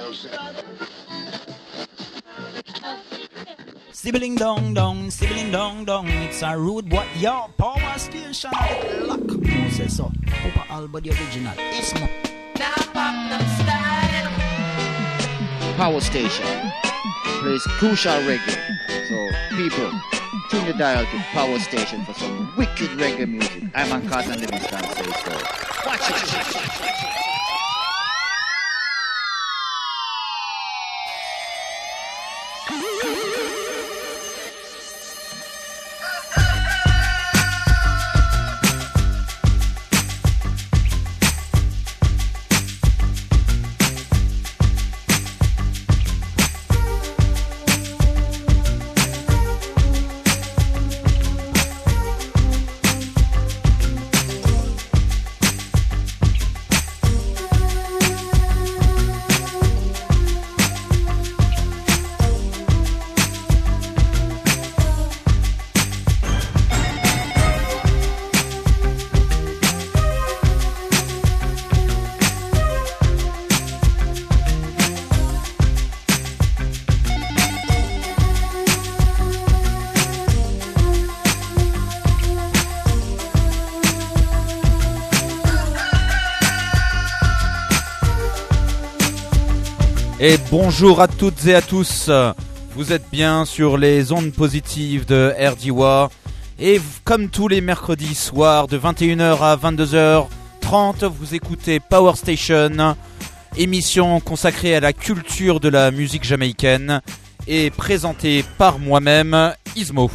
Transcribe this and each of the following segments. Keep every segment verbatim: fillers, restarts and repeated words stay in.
Sibling dong dong, sibling dong dong, it's a rude boy, yo, power station, lock, Moses, so, Papa Alba the original, Ismo. Power station plays crucial reggae, so people, tune the dial to Power Station for some wicked reggae music. I'm on Carton Livingston, say so. Watch it! Et bonjour à toutes et à tous, vous êtes bien sur les ondes positives de R D W A et comme tous les mercredis soirs de vingt et une heures à vingt-deux heures trente, vous écoutez Power Station, émission consacrée à la culture de la musique jamaïcaine et présentée par moi-même, Ismo.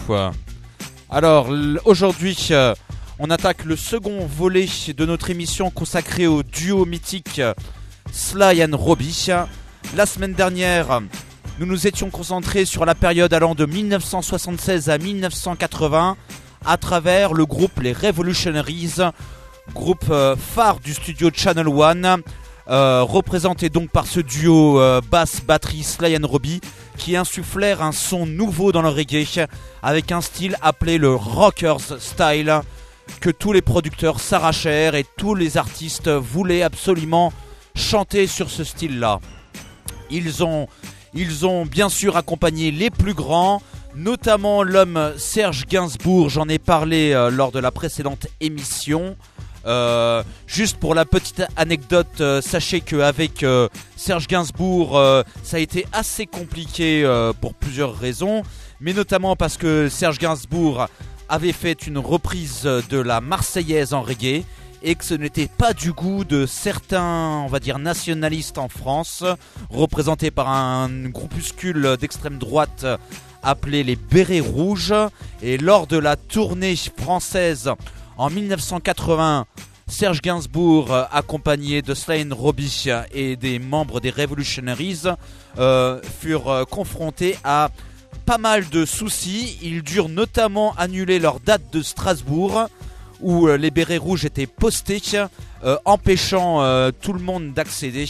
Alors aujourd'hui, on attaque le second volet de notre émission consacrée au duo mythique Sly and Robbie. La semaine dernière, nous nous étions concentrés sur la période allant de dix-neuf cent soixante-seize à dix-neuf cent quatre-vingts à travers le groupe Les Revolutionaries, groupe euh, phare du studio Channel One, euh, représenté donc par ce duo euh, basse-batterie Sly and Robbie qui insufflèrent un son nouveau dans le reggae avec un style appelé le Rockers Style que tous les producteurs s'arrachèrent et tous les artistes voulaient absolument chanter sur ce style-là. Ils ont, ils ont bien sûr accompagné les plus grands, notamment l'homme Serge Gainsbourg, j'en ai parlé euh, lors de la précédente émission. Euh, juste pour la petite anecdote, euh, sachez qu'avec euh, Serge Gainsbourg, euh, ça a été assez compliqué euh, pour plusieurs raisons, mais notamment parce que Serge Gainsbourg avait fait une reprise de la Marseillaise en reggae, et que ce n'était pas du goût de certains, on va dire, nationalistes en France, représentés par un groupuscule d'extrême droite appelé les Bérets Rouges. Et lors de la tournée française en dix-neuf cent quatre-vingts, Serge Gainsbourg, accompagné de Sly and Robbie et des membres des Revolutionaries, euh, furent euh, confrontés à pas mal de soucis. Ils durent notamment annuler leur date de Strasbourg, où euh, les bérets rouges étaient postés, euh, empêchant euh, tout le monde d'accéder.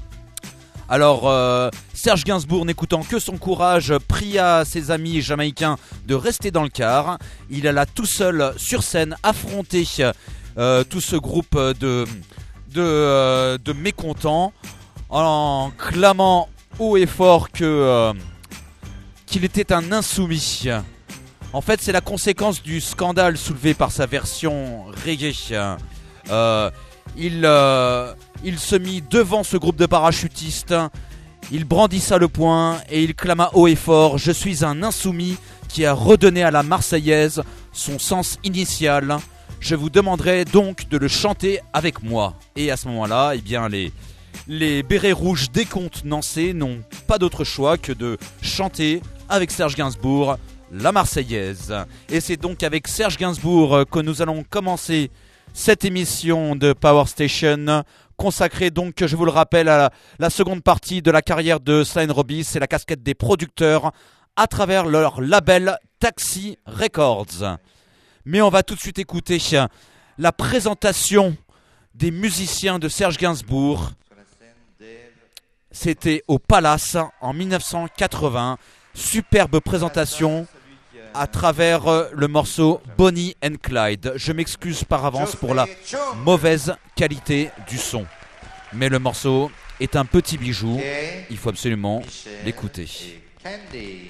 Alors euh, Serge Gainsbourg, n'écoutant que son courage, pria ses amis jamaïcains de rester dans le car. Il alla tout seul sur scène affronter euh, tout ce groupe de, de, euh, de mécontents en clamant haut et fort que, euh, qu'il était un insoumis. En fait, c'est la conséquence du scandale soulevé par sa version reggae. Euh, il, euh, il se mit devant ce groupe de parachutistes, il brandissa le poing et il clama haut et fort « Je suis un insoumis qui a redonné à la Marseillaise son sens initial. Je vous demanderai donc de le chanter avec moi. » Et à ce moment-là, eh bien, les, les bérets rouges décontenancés n'ont pas d'autre choix que de chanter avec Serge Gainsbourg la Marseillaise. Et c'est donc avec Serge Gainsbourg que nous allons commencer cette émission de Power Station, consacrée donc, je vous le rappelle, à la, la seconde partie de la carrière de Sly and Robbie. C'est la casquette des producteurs à travers leur label Taxi Records. Mais on va tout de suite écouter la présentation des musiciens de Serge Gainsbourg. C'était au Palace en dix-neuf cent quatre-vingts. Superbe présentation à travers euh, le morceau Bonnie and Clyde. Je m'excuse par avance pour la mauvaise qualité du son, mais le morceau est un petit bijou. Kay, Il faut absolument Michel l'écouter. et Candy.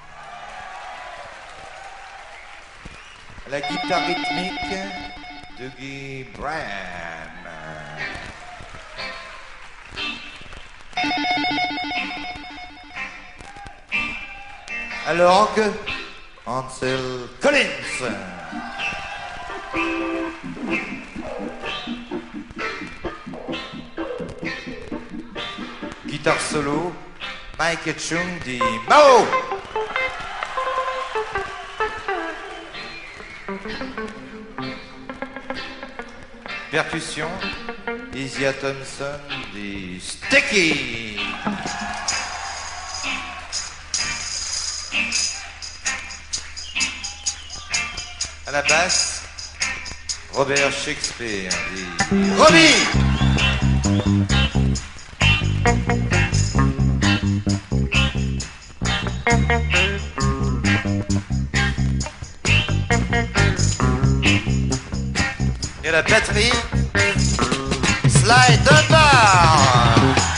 La guitare rythmique de Guy Bryan. À l'orgue, Ansel Collins. Guitare solo, Mike Etchung dit Mao. Percussion, Isia Thompson dit Sticky. À la basse, Robert Shakespeare dit Robbie. Et à la batterie, Sly Dunbar.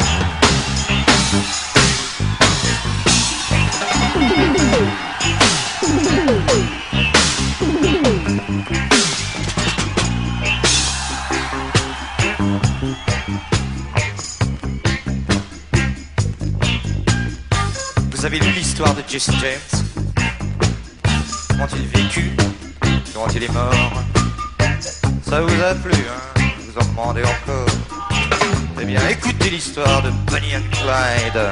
Vous avez lu l'histoire de Jesse James? Comment il a vécu? Comment il est mort? Ça vous a plu, hein? Vous en demandez encore? Eh bien, écoutez l'histoire de Bonnie and Clyde.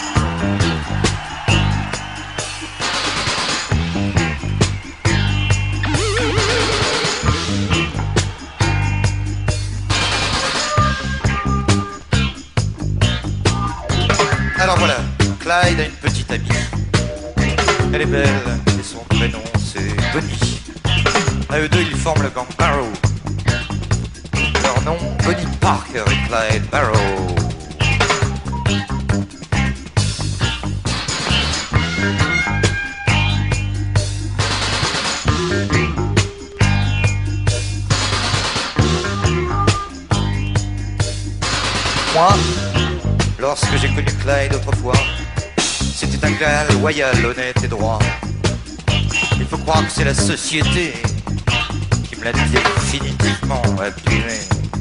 Alors voilà, Clyde a une petite amie. Elle est belle et son prénom c'est Bonnie. À eux deux, ils forment le gang Barrow. Leur nom, Bonnie Parker et Clyde Barrow. Moi, lorsque j'ai connu Clyde autrefois, c'était un gars loyal, honnête et droit. Il faut croire que c'est la société qui me l'a définitivement abîmé.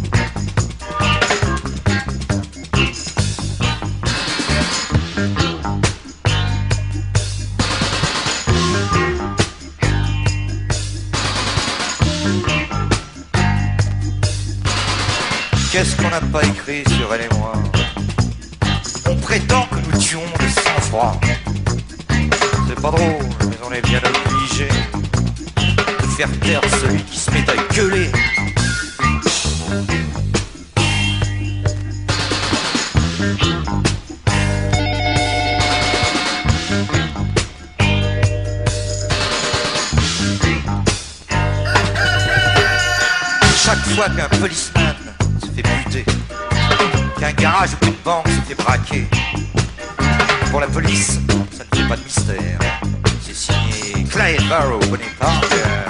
Qu'est-ce qu'on n'a pas écrit sur elle et moi? On prétend que nous tuons de sang-froid. C'est pas drôle, mais on est bien obligé de faire taire celui qui se met à gueuler. Chaque fois qu'un policeman se fait buter, qu'un garage ou qu'une banque se fait braquer, pour la police, ça ne fait pas de mystère. C'est signé Clyde Barrow, Bonnie Parker.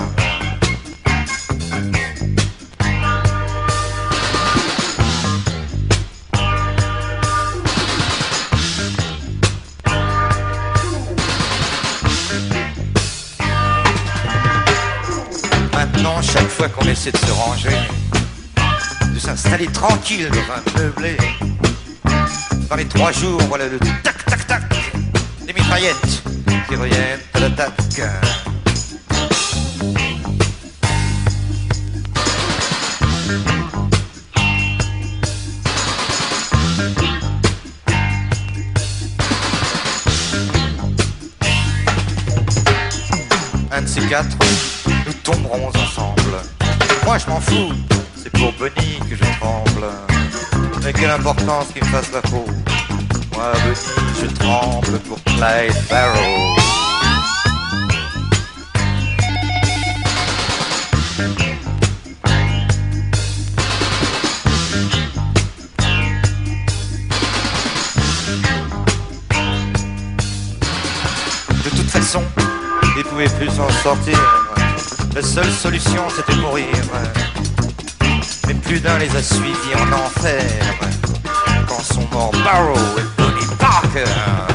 Maintenant, chaque fois qu'on essaie de se ranger, de s'installer tranquille dans un meublé, dans les trois jours, voilà le tac tac tac des mitraillettes qui reviennent à l'attaque. Un de ces quatre, nous tomberons ensemble. Moi je m'en fous, c'est pour Bonnie que je tremble. Mais quelle importance qu'il me fasse la peau. Moi Bonnie, je tremble pour Clyde Barrow. De toute façon, il pouvait plus s'en sortir. La seule solution c'était mourir. Mais plus d'un les a suivis en enfer quand sont morts Barrow et Tony Parker.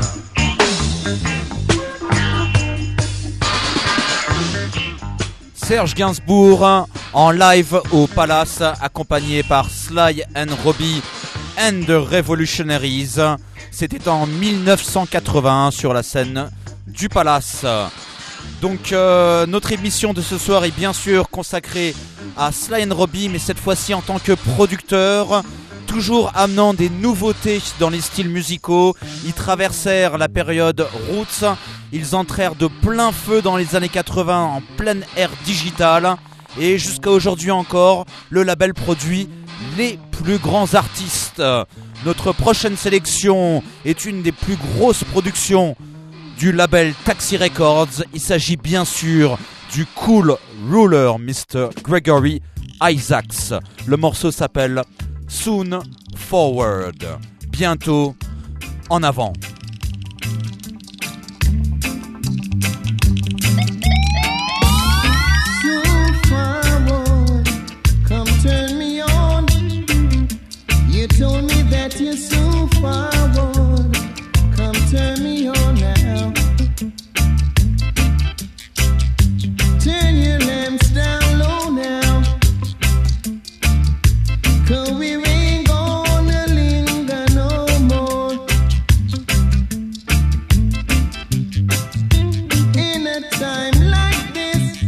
Serge Gainsbourg en live au Palace, accompagné par Sly and Robbie and the Revolutionaries. C'était en mille neuf cent quatre-vingt-un sur la scène du Palace. Donc euh, notre émission de ce soir est bien sûr consacrée à Sly and Robbie, mais cette fois-ci en tant que producteur, toujours amenant des nouveautés dans les styles musicaux. Ils traversèrent la période Roots, ils entrèrent de plein feu dans les années quatre-vingts en pleine ère digitale, et jusqu'à aujourd'hui encore, le label produit les plus grands artistes. Notre prochaine sélection est une des plus grosses productions du label Taxi Records. Il s'agit bien sûr du Cool Ruler, mister Gregory Isaacs. Le morceau s'appelle Soon Forward. Bientôt en avant. You told me that you're so forward. Come turn me on now. Turn your lamps down low now. 'Cause we ain't gonna linger no more. In a time like this,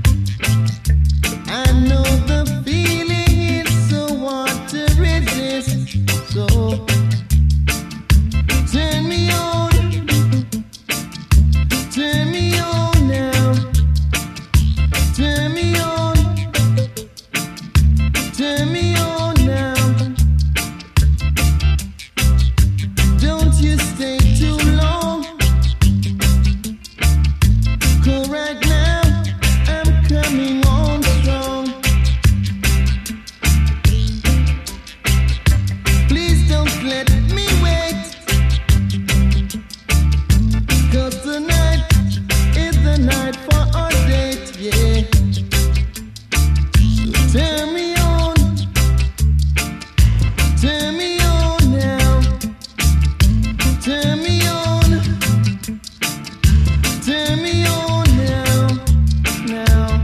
I know the feeling is so hard to resist. So turn me on, turn me on now, turn me on, turn me on now. Don't you stay too long, 'cause right now I'm coming on strong. Please don't let me wait, 'cause tonight is the night for our date, yeah. So turn me on, turn me on now, turn me on, turn me on now, now.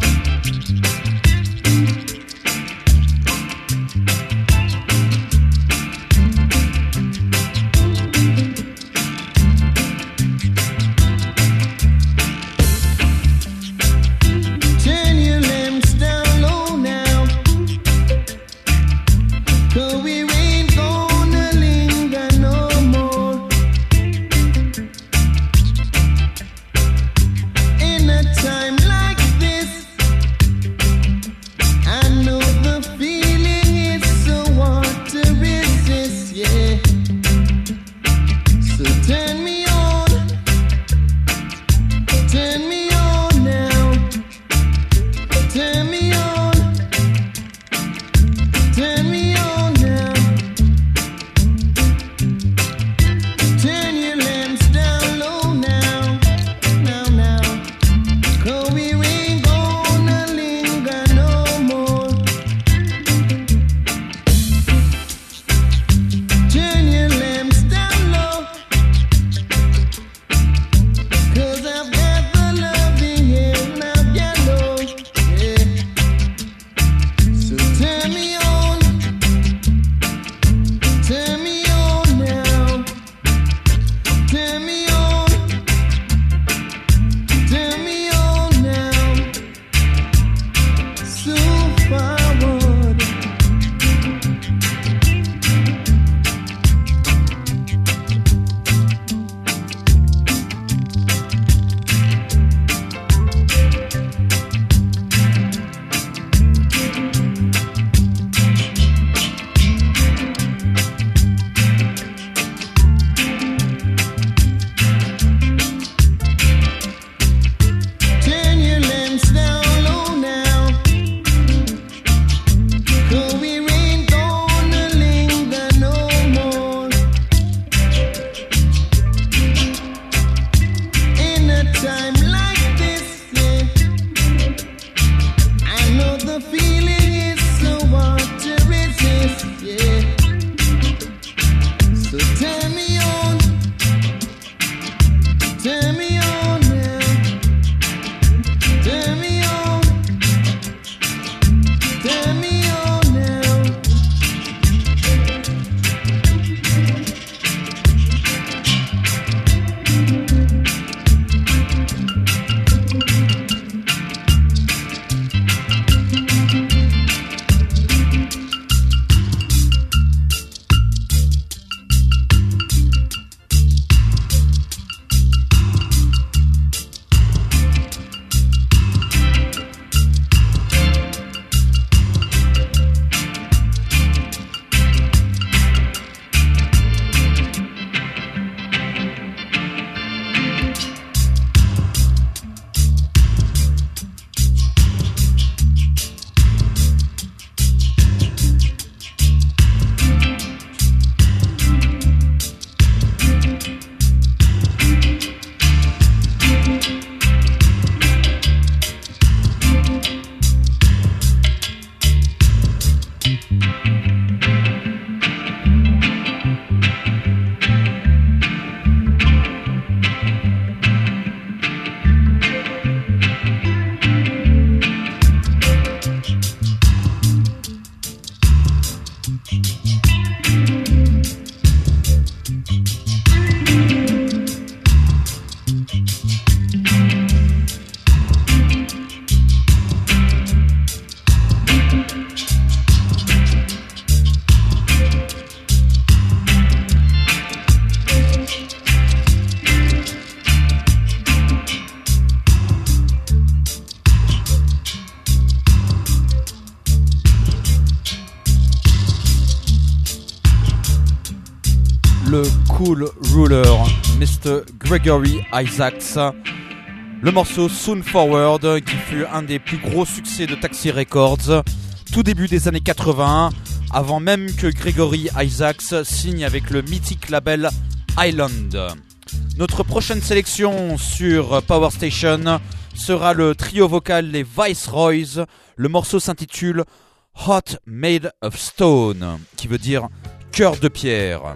le Cool Ruler, mister Gregory Isaacs. Le morceau Soon Forward, qui fut un des plus gros succès de Taxi Records, tout début des années quatre-vingts, avant même que Gregory Isaacs signe avec le mythique label Island. Notre prochaine sélection sur Power Station sera le trio vocal Les Viceroys. Le morceau s'intitule Heart Made of Stone, qui veut dire cœur de pierre.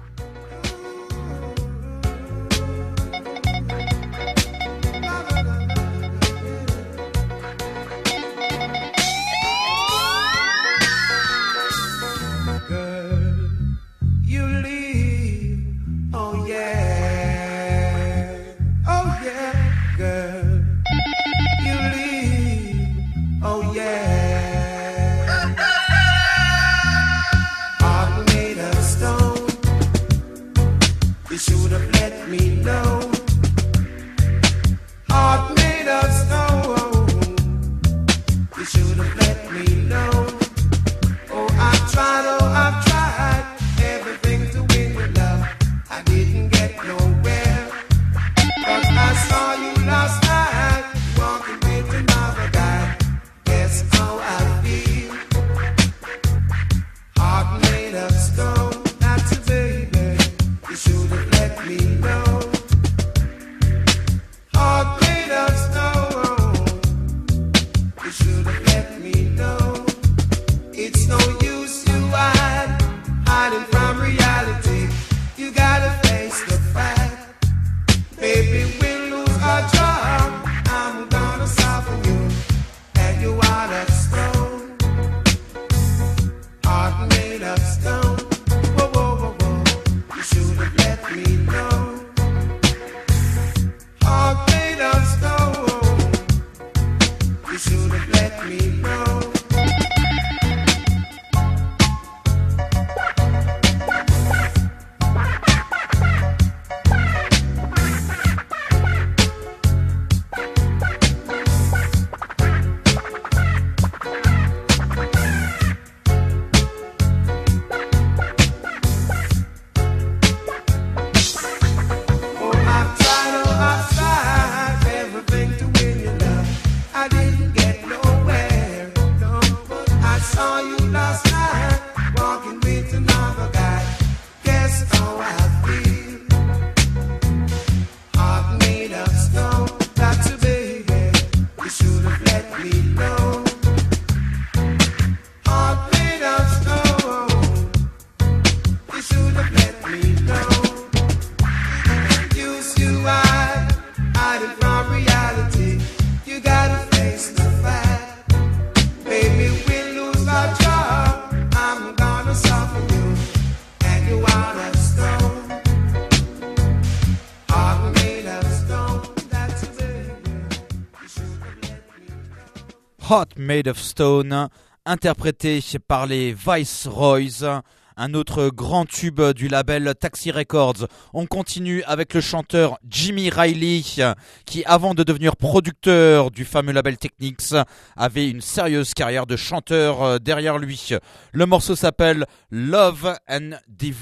Heart Made of Stone, interprété par les Viceroys, un autre grand tube du label Taxi Records. On continue avec le chanteur Jimmy Riley, qui avant de devenir producteur du fameux label Technics, avait une sérieuse carrière de chanteur derrière lui. Le morceau s'appelle Love and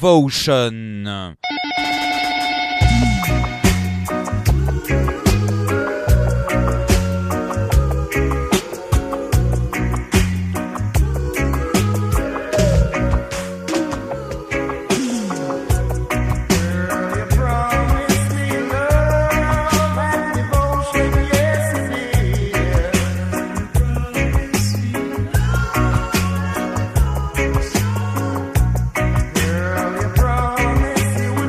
Devotion. You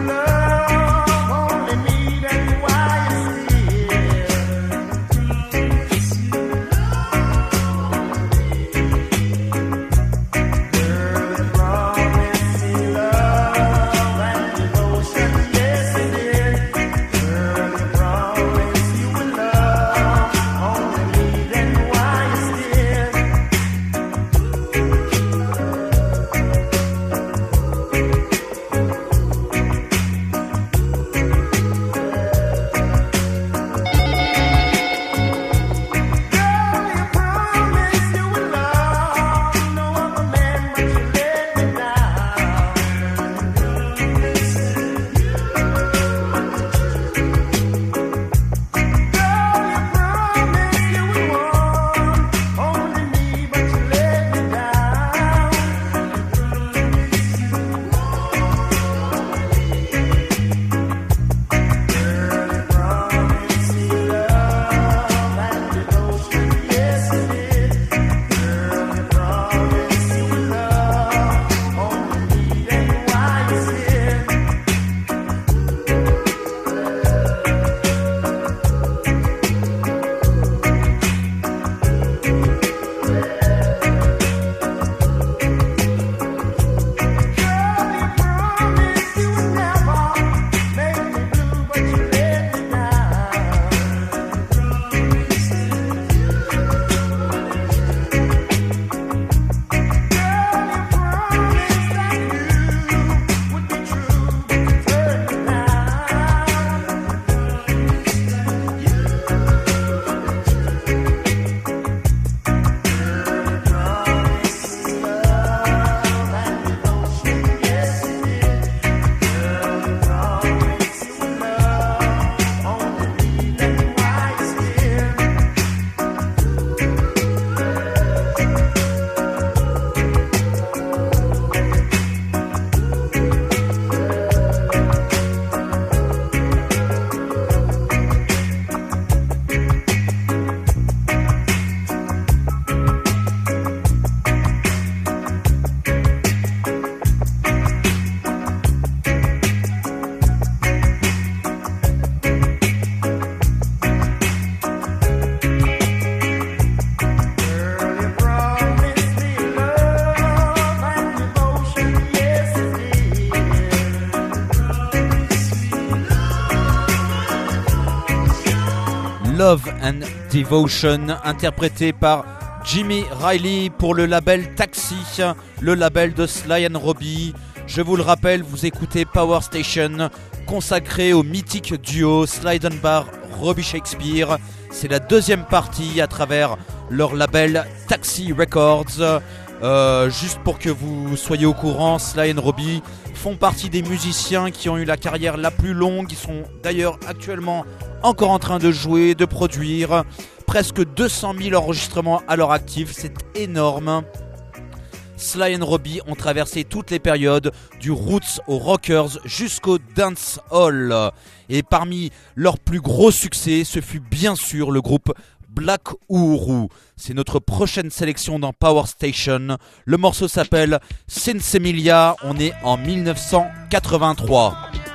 Love and Devotion, interprété par Jimmy Riley pour le label Taxi, le label de Sly and Robbie. Je vous le rappelle, vous écoutez Power Station, consacré au mythique duo Sly Dunbar, Robbie Shakespeare. C'est la deuxième partie à travers leur label Taxi Records. Euh, juste pour que vous soyez au courant, Sly and Robbie font partie des musiciens qui ont eu la carrière la plus longue. Ils sont d'ailleurs actuellement encore en train de jouer, de produire. Presque deux cent mille enregistrements à leur actif, c'est énorme. Sly and Robbie ont traversé toutes les périodes, du roots aux rockers jusqu'au dancehall. Et parmi leurs plus gros succès, ce fut bien sûr le groupe Black Uhuru. C'est notre prochaine sélection dans Power Station. Le morceau s'appelle Sinsemilia. On est en dix-neuf cent quatre-vingt-trois.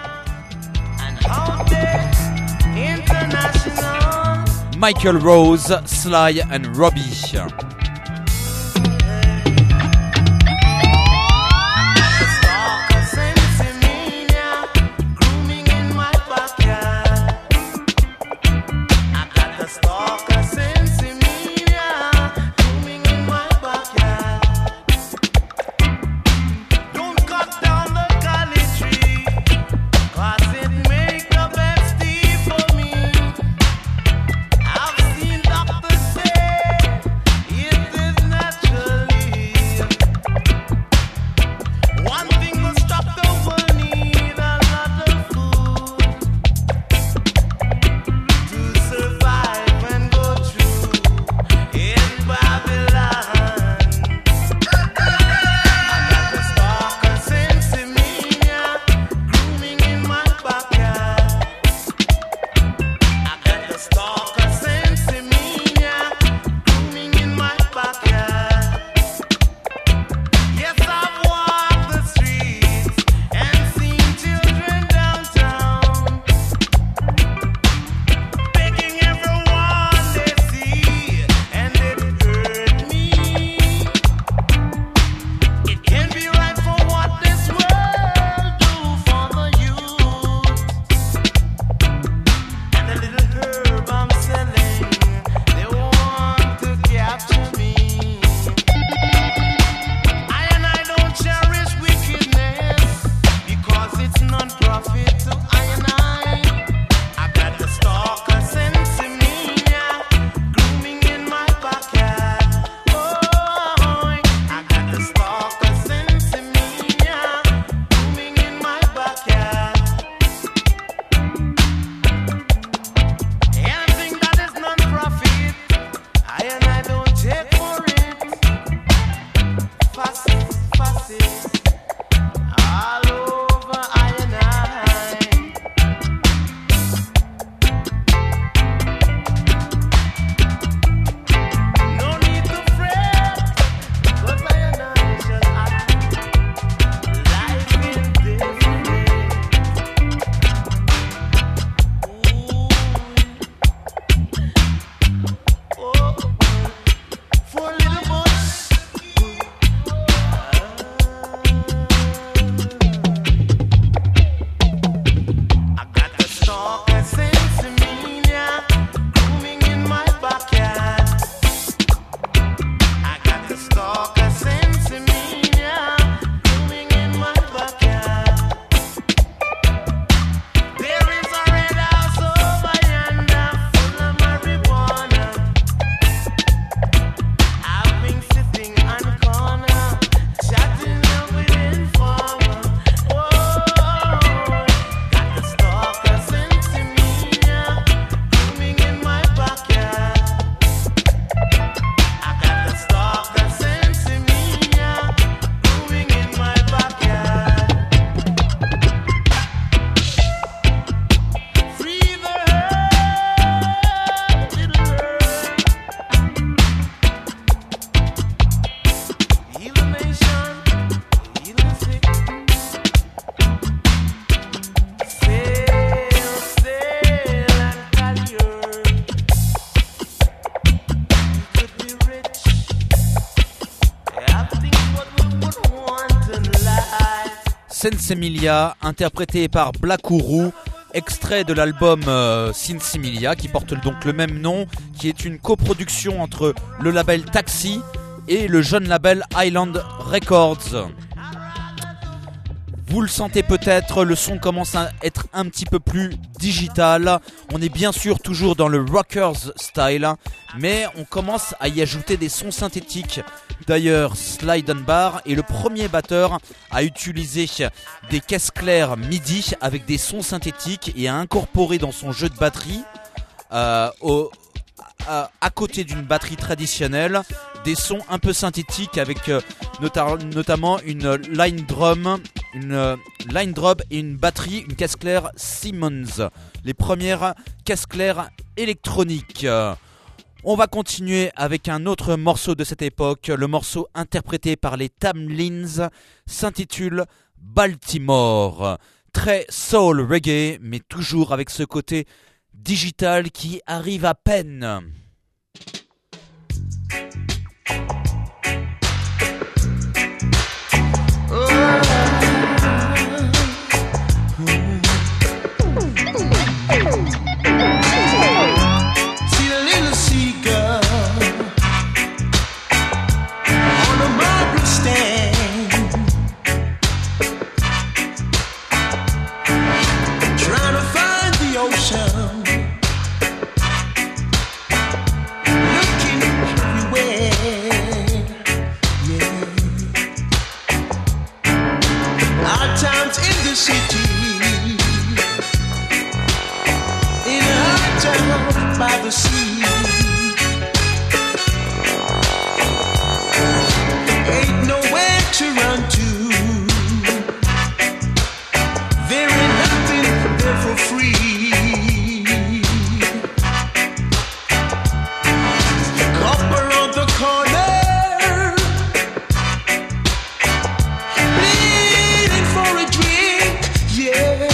Michael Rose, Sly and Robbie. Sinsemilia, interprété par Black Uhuru, extrait de l'album euh, Sin Similia qui porte donc le même nom, qui est une coproduction entre le label Taxi et le jeune label Island Records. Vous le sentez peut-être, le son commence à être un petit peu plus digital. On est bien sûr toujours dans le rockers style, mais on commence à y ajouter des sons synthétiques. D'ailleurs, Slide and Bar est le premier batteur à utiliser des caisses claires MIDI avec des sons synthétiques et à incorporer dans son jeu de batterie, euh, au, à, à côté d'une batterie traditionnelle, des sons un peu synthétiques avec euh, nota- notamment une line drum, une euh, line drop et une batterie, une caisse claire Simmons, les premières caisses claires électroniques. On va continuer avec un autre morceau de cette époque. Le morceau interprété par les Tamlins s'intitule Baltimore. Très soul reggae, mais toujours avec ce côté digital qui arrive à peine. By the sea, ain't nowhere to run to. There ain't nothing there for free. Up around the corner, bleeding for a drink, yeah.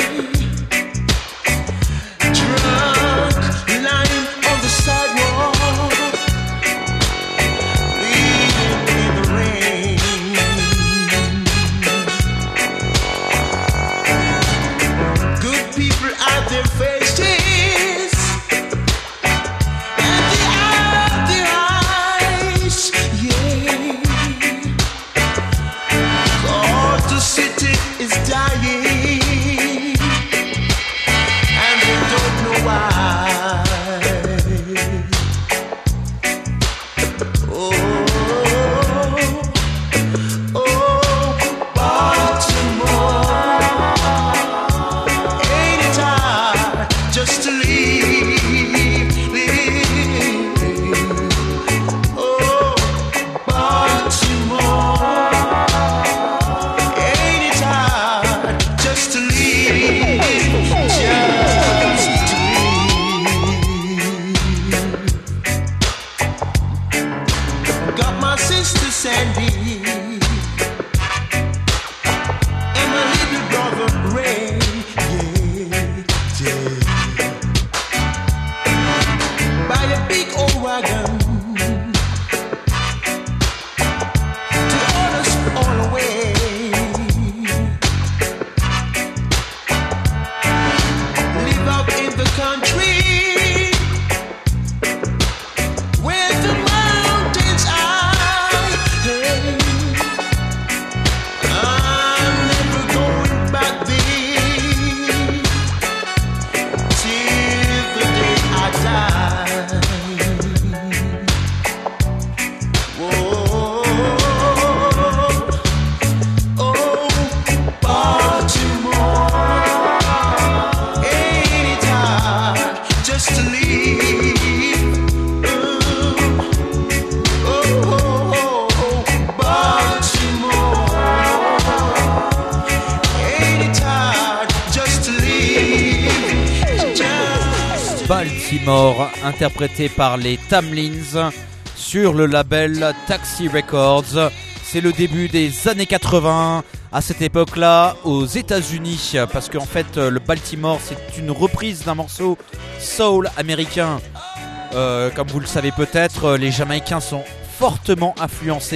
Baltimore, interprété par les Tamlins sur le label Taxi Records. C'est le début des années quatre-vingts, à cette époque-là, aux États-Unis, parce qu'en fait, le Baltimore, c'est une reprise d'un morceau soul américain. Euh, comme vous le savez peut-être, les Jamaïcains sont fortement influencés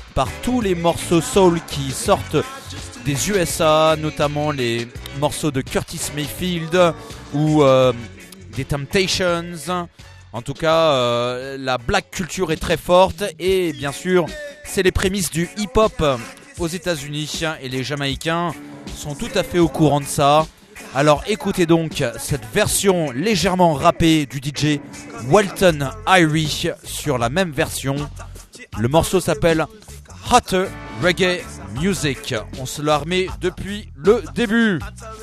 par tous les morceaux soul qui sortent des U S A, notamment les morceaux de Curtis Mayfield ou euh, des Temptations. En tout cas, euh, la black culture est très forte et bien sûr, c'est les prémices du hip-hop aux États-Unis et les Jamaïcains sont tout à fait au courant de ça. Alors écoutez donc cette version légèrement rappée du D J Walton Irie sur la même version. Le morceau s'appelle Hotter Reggae Music. On se l'a remet depuis le début.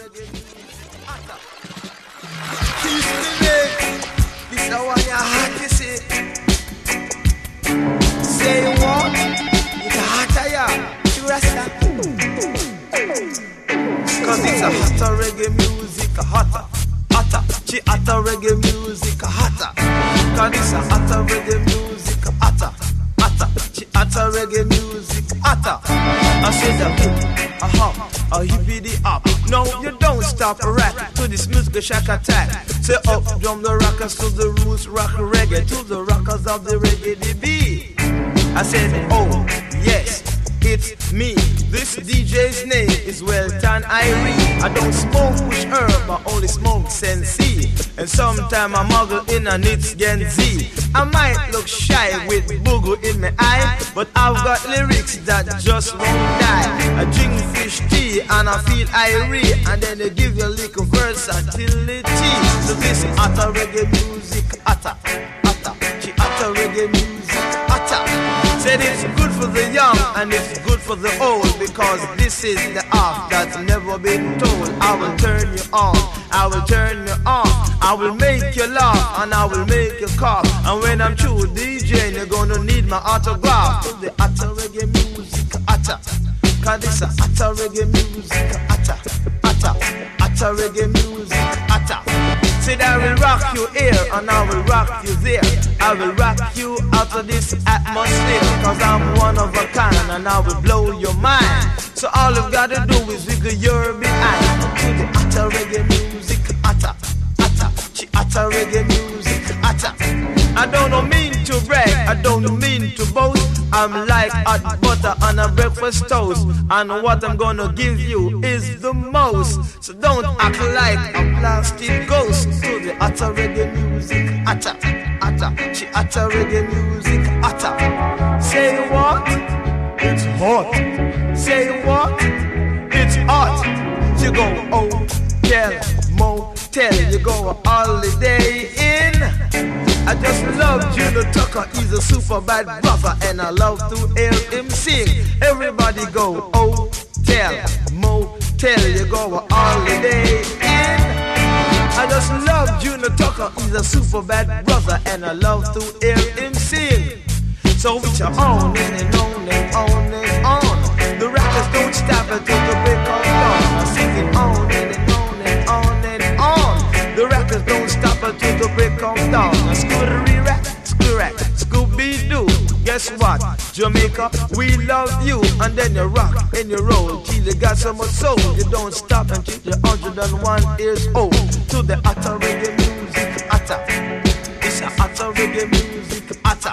Cause it's a hotter reggae music, a hotter, hotter, she hotter reggae music, a hotter. Cause it's a hotter reggae music, a hotter, hotter, she hotter reggae music, hotter. I said a hip, a hop, a hippity hop. No, you don't stop a rap to this music shack attack. Say up, drum the rockers to the roots, rock reggae, to the rockers of the reggae D B. I said, oh, yes. It's me, this D J's name is Welton Irie. I don't smoke with herb, I only smoke Sensi. And sometime I muggle in and it's Gen Z. I might look shy with boogle in my eye, but I've got lyrics that just won't die. I drink fish tea and I feel Irie, and then they give you a little versatility. So this is hotter reggae music, hotter, hotter, she hotter reggae music, hotter. Said it's good for the young and it's good for the old, because this is the art that's never been told. I will turn you on, I will turn you on, I will make you laugh and I will make you cough. And when I'm through DJing, you're gonna need my autograph. To the hotter reggae music, hotter, cause this a hotter reggae music, hotter, hotter, hotter reggae music, hotter. Said I will rock you here and I will rock you there. I will rock you out of this atmosphere, cause I'm one of a kind and I will blow your mind. So all you've gotta do is wiggle your behind to the hotter reggae music, hotter, hotter, she hotter reggae music, hotter. I don't mean to brag, I don't mean to boast. I'm like hot butter on a breakfast toast, and what I'm gonna give you is the most. So don't act like a plastic ghost. To the hotter reggae music, hotter, hotter, she hotter reggae music, hotter. Say what? It's hot. Say what? It's hot. You go hotel, motel, you go a holiday in. I just love Juno Tucker, he's a super bad brother, and I love to hear him sing. Everybody go hotel, motel, you go a holiday in. I just love Juno Tucker, he's a super bad brother, and I love to hear him sing. So with your on and on and on and on, the rappers don't stop until the break of dawn. I sing it on and on and on and on. The rappers don't stop until the break of dawn. Scootery rap, scoo rap, Scooby-Doo. Guess what? Jamaica, we love you. And then you rock and you roll till you got so much soul. You don't stop until you're one hundred one years old. To the hotter reggae music, hotter. It's a hotter reggae music, hotter.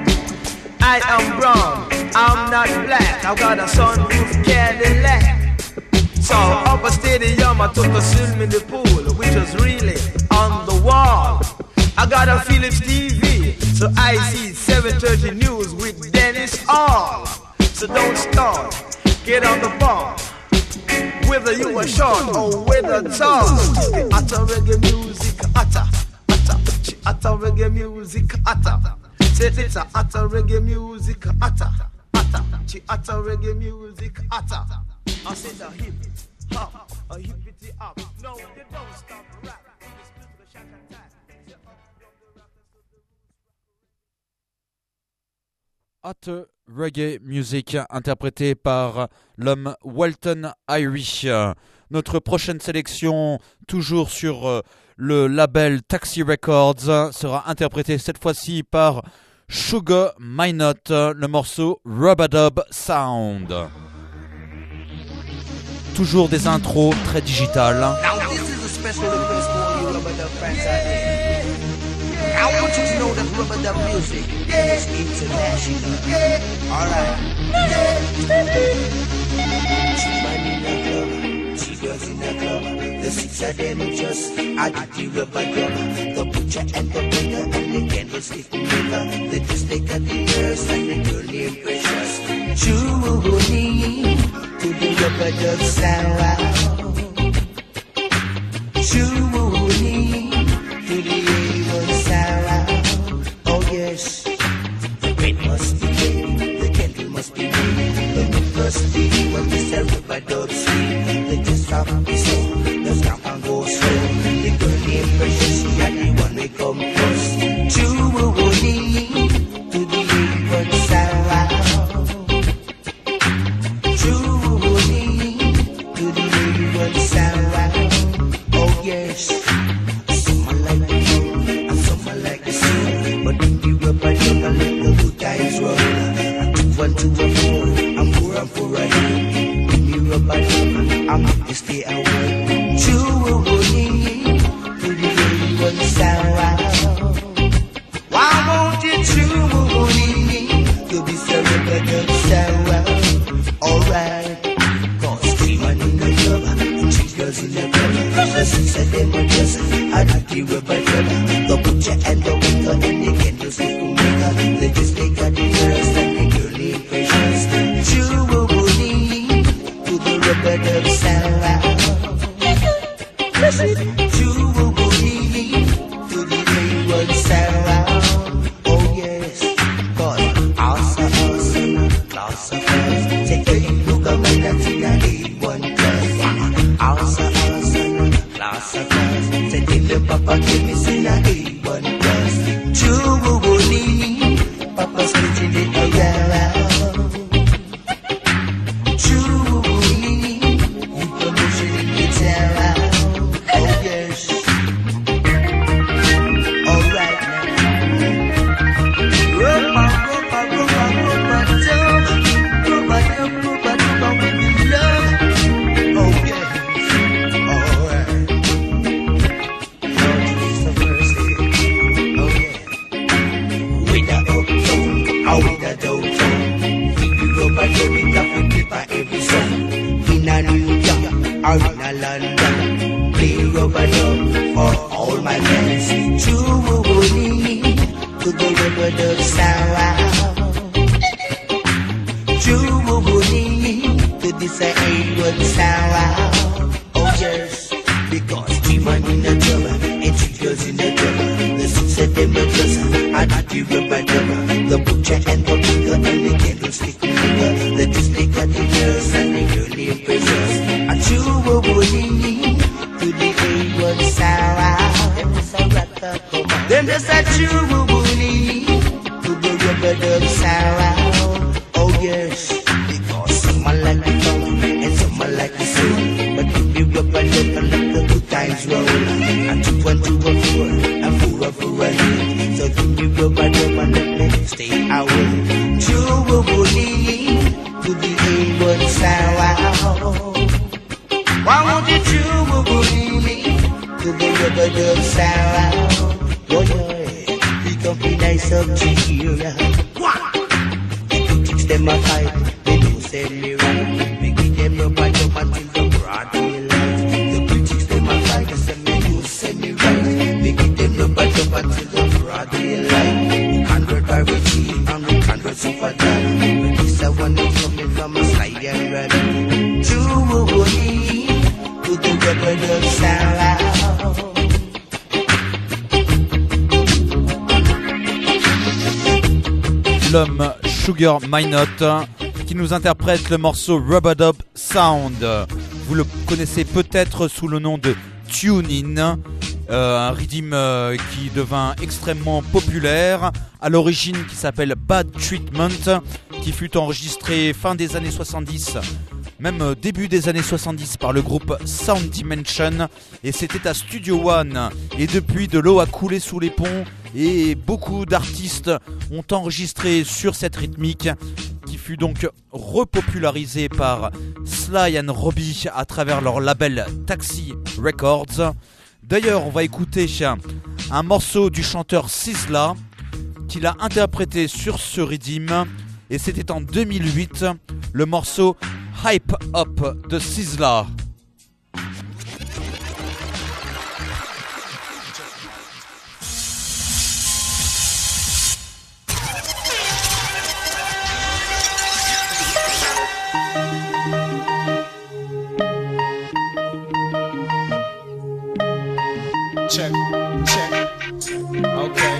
I am brown, I'm not black. I've got a sunroof Cadillac. So up a stadium, I took a swim in the pool, which was really on the wall. I got a Philips T V, so I see seven thirty news with Dennis Hall. So don't start, get on the ball, whether you are short or whether tall. Hotter reggae music, hotter, hotter, hotter reggae music, hotter. Said it's a hotter reggae music, hotter, hotter, hotter reggae music, hotter. I said a hip hop, a hippity hop. No, you don't stop rap. Hot Reggae Music, interprété par l'homme Walton Irie. Notre prochaine sélection, toujours sur le label Taxi Records, sera interprétée cette fois-ci par Sugar Minott, le morceau Rub-a-Dub Sound. Toujours des intros très digitales. Now this is a special request for you, Rub-a-Dub fans out there. I want you to know that rubber dub music is international. Alright. Two man in the club, two girls in the club. The six of them just add the rubber dub. The butcher and the baker and the candlestick maker. The dismaker, the nurse and the girl named Precious. Julie to the rubber dub sound. Julie to the A one sound. Oh yes, the bread must be made, the candle must be made. The wood must be when we sell rubber dub sleep. The just stop the soul, the stamp and go slow. The girl named Precious, she had the one we come first. Julie to the A one sound. Julie to the A one sound. Oh yes, someone like you, and someone like the sea. But if you rubber dub and let the good times roll, I took one to a four, I'm four and four again. Give me rubber dub, I'm happy to stay away. Julie to the A one sound. Why won't you Julie to be so rubber dub sound? Alright, cause three man in the club, three girls in the club. The six of them are just add the rubber dub. The butcher and the baker and the candlestick maker. The dismaker, the nurse and the girl named Precious. Julie to the rubber dub sound. Julie to the A one sound. Oh yes, cause awesome, awesome, class of us. Take a look at me, that's in a A one class. Awesome, awesome, class of us. Take a look, Papa, give me in a A one class. Julie, Papa's putting it around. Julie, you promotion in the town. Oh yes. Alright now. Rubber, rubber, rubber, rubber dub. Rubber dub, rubber dub with the love. Oh yes. Alright. Lord is the mercy. Oh yeah. With the uptown, or with the downtown. Keep the rubber dub it up with paper every song. In a New York or in a London. Play rubber dub for all my friends. Julie to the rubber dub sound. Julie to this A one sound. Oh yes, because three man in the club and three girls in the club. The six of them are just add the rubber dub. The butcher and the baker and the candlestick maker. The dismaker, the nurse and the girl named Precious. And Julie to the A one sound. Then there's a Julie to the rubber dub sound. Oh yes, because someone like the tongue and someone like the soul. But if you rubber dub and let the good times roll, I took one to a four and four up for a hit. So give me rubber dub and let me stay away. Julie to the A one sound. Why won't you Julie to the rubber dub sound? Oh yeah, we come be nice up to here. The critics them a fight, they don't say me right. We give them rubber dub until the broad daylight. The critics them a fight, they say me don't say me right. We give them rubber dub until the broad daylight. Hundred are we cheap and we hundred super done. But this a one that's coming from a slide and run. Julie to the rubber dub sound. L'homme Sugar Minott qui nous interprète le morceau Rubber Dub Sound. Vous le connaissez peut-être sous le nom de Tune In, euh, un rhythm euh, qui devint extrêmement populaire à l'origine, qui s'appelle Bad Treatment, qui fut enregistré fin des années soixante-dix, même début des années soixante-dix par le groupe Sound Dimension, et c'était à Studio One. Et depuis, de l'eau a coulé sous les ponts et beaucoup d'artistes ont enregistré sur cette rythmique qui fut donc repopularisée par Sly and Robbie à travers leur label Taxi Records. D'ailleurs, on va écouter un morceau du chanteur Sizzla qu'il a interprété sur ce rythme et c'était en deux mille huit, le morceau Hype Up de Sizzla. Check, check, okay.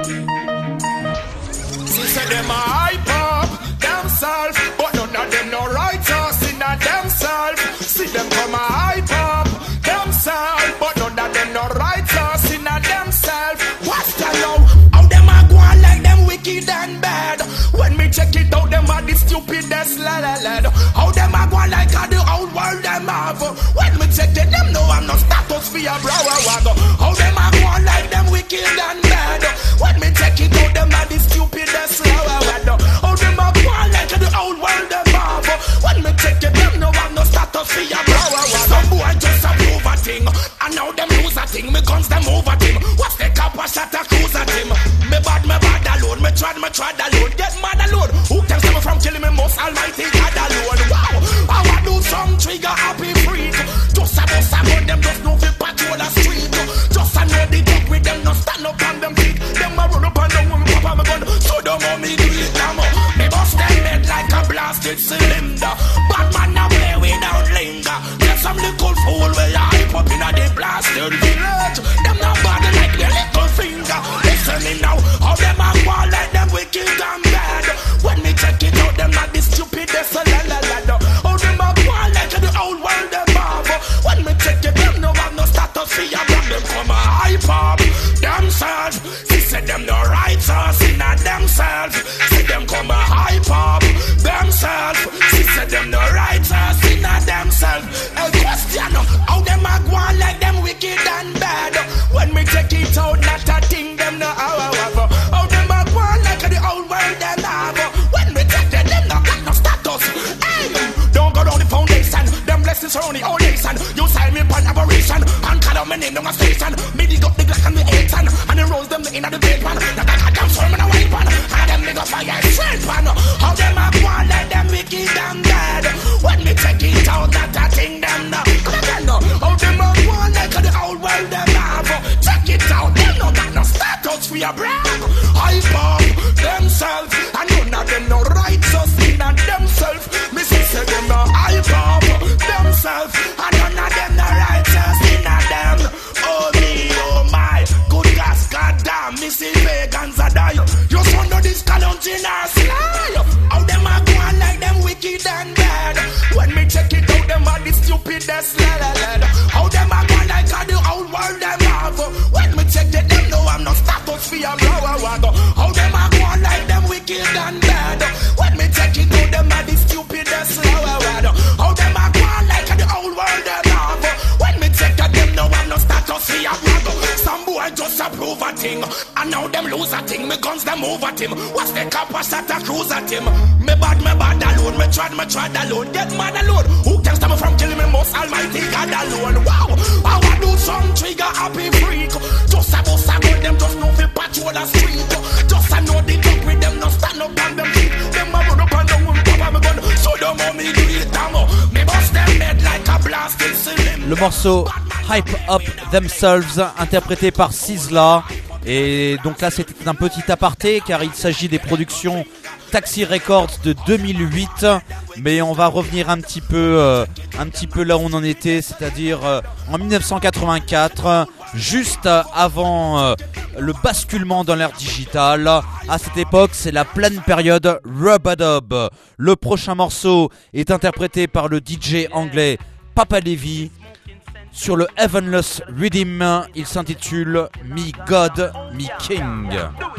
See, say them a hype up themselves, but none of them no righteous in a themselves. See them come a hype up themselves, but none of them no righteous in a themselves. What's the law? How them a go on like them wicked and bad? When me check it out, them a the stupidest lad lad. How them a go on like a the whole world them have? When me check it, them know I'm no status for a brow wag. How them a go on like them wicked and bad? When me check it out, them a the stupidest lad. How them a go on like the whole world them have? When me check it, them know I'm no status for a brow wag. Some boy just a prove a thing, and now them lose a thing. Me guns them over him. What's the cap a shot a cruise at him? Me bad, me bad alone. Me trad, me trad alone. Get mad alone. Who can stop me from killing me? Most almighty God alone. Wow, I want do some trigger happy freak. Just a bust a gun, them just know fi patrol the street. Just a know the talk with them, no stand up on them feet. Them a run up on them when me pop on me gun. So don't want me do it now. Me bust them head like a blasted cylinder. Bad man now play without linger. Get some little fool where you hype up in a the blasted village. Them not bad like their little finger. Listen me now, how them a go like them wicked and bad. When me check it out, them not the stupidest la la la la. How them a go like the old world them have. When me check it, them no have no status for ya. Them come a hype up themselves. She said them no righteous in a themselves. See them come a hype up themselves. She said them no righteous in a themselves. A question, how them a go like them wicked and bad. When me check it out, not a thing them no how how. How them a go like the old world them have. When me check it, them no got no status. Hey, don't go down the foundation. Them blessings surround the whole nation. You sign me upon aberration and call out my name on my station. Me dig up the Glock and the eight pan and then rolls them in the big pan. Now that I damn sure me a white pan and them nigga fire straight pan. How them a go like them wicked and bad. When me check it out, that a thing them no. Come again no. How them a go like the whole world them have. Check it out, them no got no status for your brag. Hype up themselves and none of them no righteous in a themselves. Me say say them no hype up themselves and none of them no righteous in a them. Oh me, oh my, good gosh, goddamn, missing pagans a die. You son of this calunting ass lie. How them a go on like them wicked and bad. When me check it out, them are the stupidest la la la. How them a go like a the whole world them have. When me check it, them know I'm no status for a blower wag. How them a go on like them wicked and bad. When me check it out, them are the stupidest la la la. How them a go on like a the whole world them have. When me check it, them know I'm no status for a blower. Some boy just approve a thing, and now them lose a thing. Me guns them over him. What's the cap a shot a cruise at him? Me bad, me bad alone. Me trad, me trad alone. Get mad alone. Who can stop me from killing me? Most almighty God alone. Wow, I want do some trigger happy freak. Just a bust a gun, them just know fi patrol the street. Just a know the talk with them, no stand up on them feet. Them a run up and down with pop on me gun. So don't want me do it now. Me bust them head like a blasted cylinder. Le morceau Hype Up Themselves, interprété par Sizzla. Et donc là c'était un petit aparté car il s'agit des productions Taxi Records de deux mille huit. Mais on va revenir un petit peu, euh, un petit peu là où on en était, c'est-à-dire euh, en dix-neuf cent quatre-vingt-quatre, juste avant euh, le basculement dans l'ère digitale. À cette époque, c'est la pleine période Rub-a-Dub. Le prochain morceau est interprété par le D J anglais Papa Levy sur le Heavenless Rhythm. Il s'intitule Me God, Me King.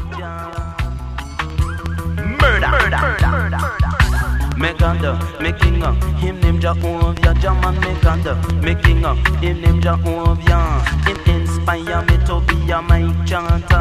Murder, murder, murder, me ganda, me king, him name Jehovah, Jaman me ganda, me king, him name Jehovah. It inspire me to be a mic chanter.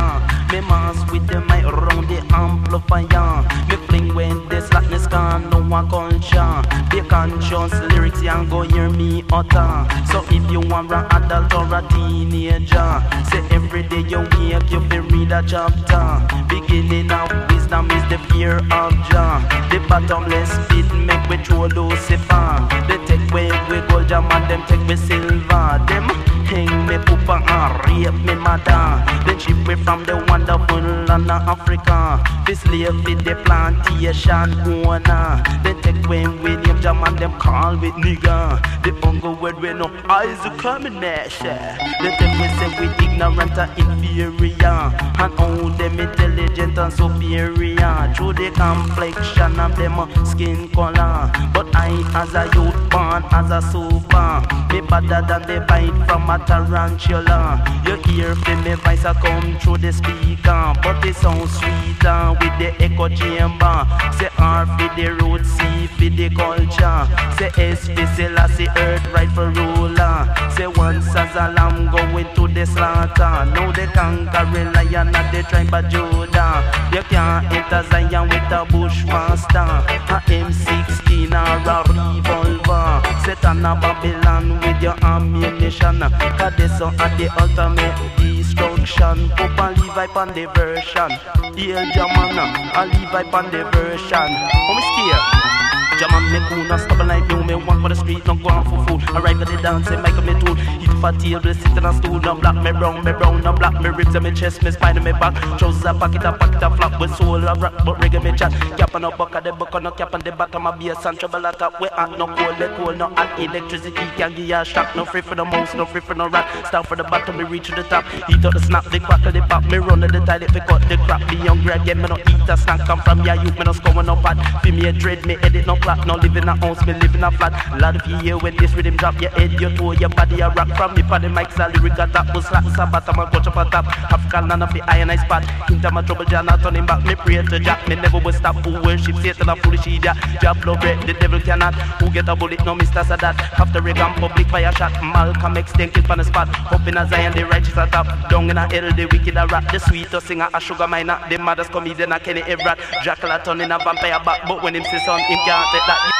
Me mass with the mic round the amplifier. Me fling when the slackness gone, no one culture. Be conscious lyrics, you go hear me utter. So if you want an adult or a teenager, say every day you wake, you feel read a chapter. Beginning of wisdom is the fear of Jah. The bottomless pit make we throw Lucifer. They take away we gold jam and them take we silver. Them hang me poopa and rape me mother. They ship me from the wonderful land of Africa. This slave with the plantation owner. They take away William Jam and them call with nigga. The hunger word when no eyes are coming measure. They take we say we ignorant and inferior, and all them intelligent and superior through the complexion of them skin color. But I as a youth born as a super, me better than the bite from a tarantula. You hear from me voice a come through the speaker, but it sounds sweeter with the echo chamber. Say R for the road, C for the culture. Say S for Selassie, earth right for ruler. Say once as a lamb going to the slaughter, now the conquering lion of the tribe of Judah. You can't enter Zion with a bushmaster, a M sixteen or a revolver. Set on a Babylon with your ammunition, cause this one at the ultimate destruction. Pop and Levi on the version, Hail Jamana, I Levi on the version. Oh, me scared. Jaman me cool, not stubborn like you. Me walk for the street, not go on for food. Arrive at the dance, and make me tool. Eat for table, sit on a stool. No black, me brown, me brown, no black. Me ribs and me chest, me spine and me back. Trousers a pocket, a pocket a flap. With soul a rock, but reggae me chat. Cap on a buck, a the buck on a cap on the bottom of bass and trouble at top. We hot, no cold, let cold, no hot. Electricity can give you a shock. No free for the mouse, no free for no rat. Start for the bottom, me reach to the top. Eat out the snap, the crackle, the pop. Me run to the toilet, we cut the crap. Be hungry again, me no eat a snack. Come from ya youth, me no score no pot. Feel me a dread, me edit no clock. No living a me live in a flat. Lot of you hear when this rhythm drop. Your head, your toe, your body a rock. From me for the mic, a lyric a top. Was slap, sabat, I'm a coach up a top. African none of the iron I spot. Into my trouble, Jah not turning back. Me pray to Jah, me never will stop. Who worship Satan, a foolish idiot. Jah blow bread, the devil cannot. Who get a bullet, no Mister Sadat. After Reagan, public fire shot. Malcolm X, then kill on the spot. Up in a Zion, the righteous a top. Down in a hell, the wicked a rap. The sweetest singer, a sugar miner. The mothers comedian, a Kenny Everett. Jackal a turn in a vampire back. But when him say son, him can't take that.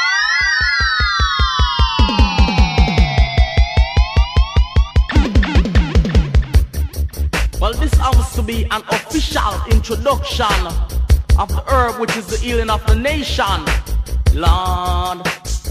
Well, this happens to be an official introduction of the herb which is the healing of the nation. Lord,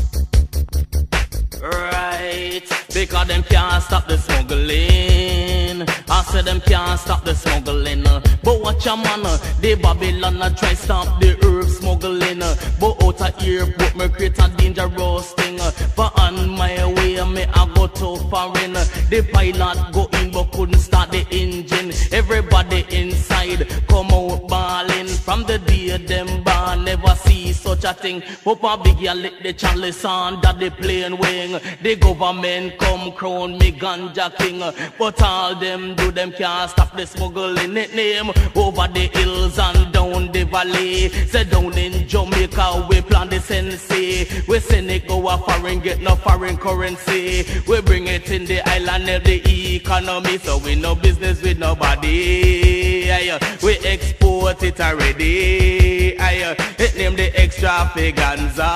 right, because them can't stop the smuggling. I said them can't stop the smuggling. But watch your man, the Babylon a try stop the herb smuggling. But out of here, put me create a dangerous thing. But on my way, me I go to foreign. The pilot go in but couldn't start the engine. Everybody inside come out bawling. From the day them born, never see such a thing. Papa big ya lick the chalice under the plane wing. The government come crown me ganja king. But all them do them can't stop the smuggling it name. Over the hills and down the valley. Say down in Jamaica we plan the sensei. We send it go a foreign, get no foreign currency. We bring it in the island of the economy. So we no business with nobody. Aye, we export it already. Aye, it name the extra figanza.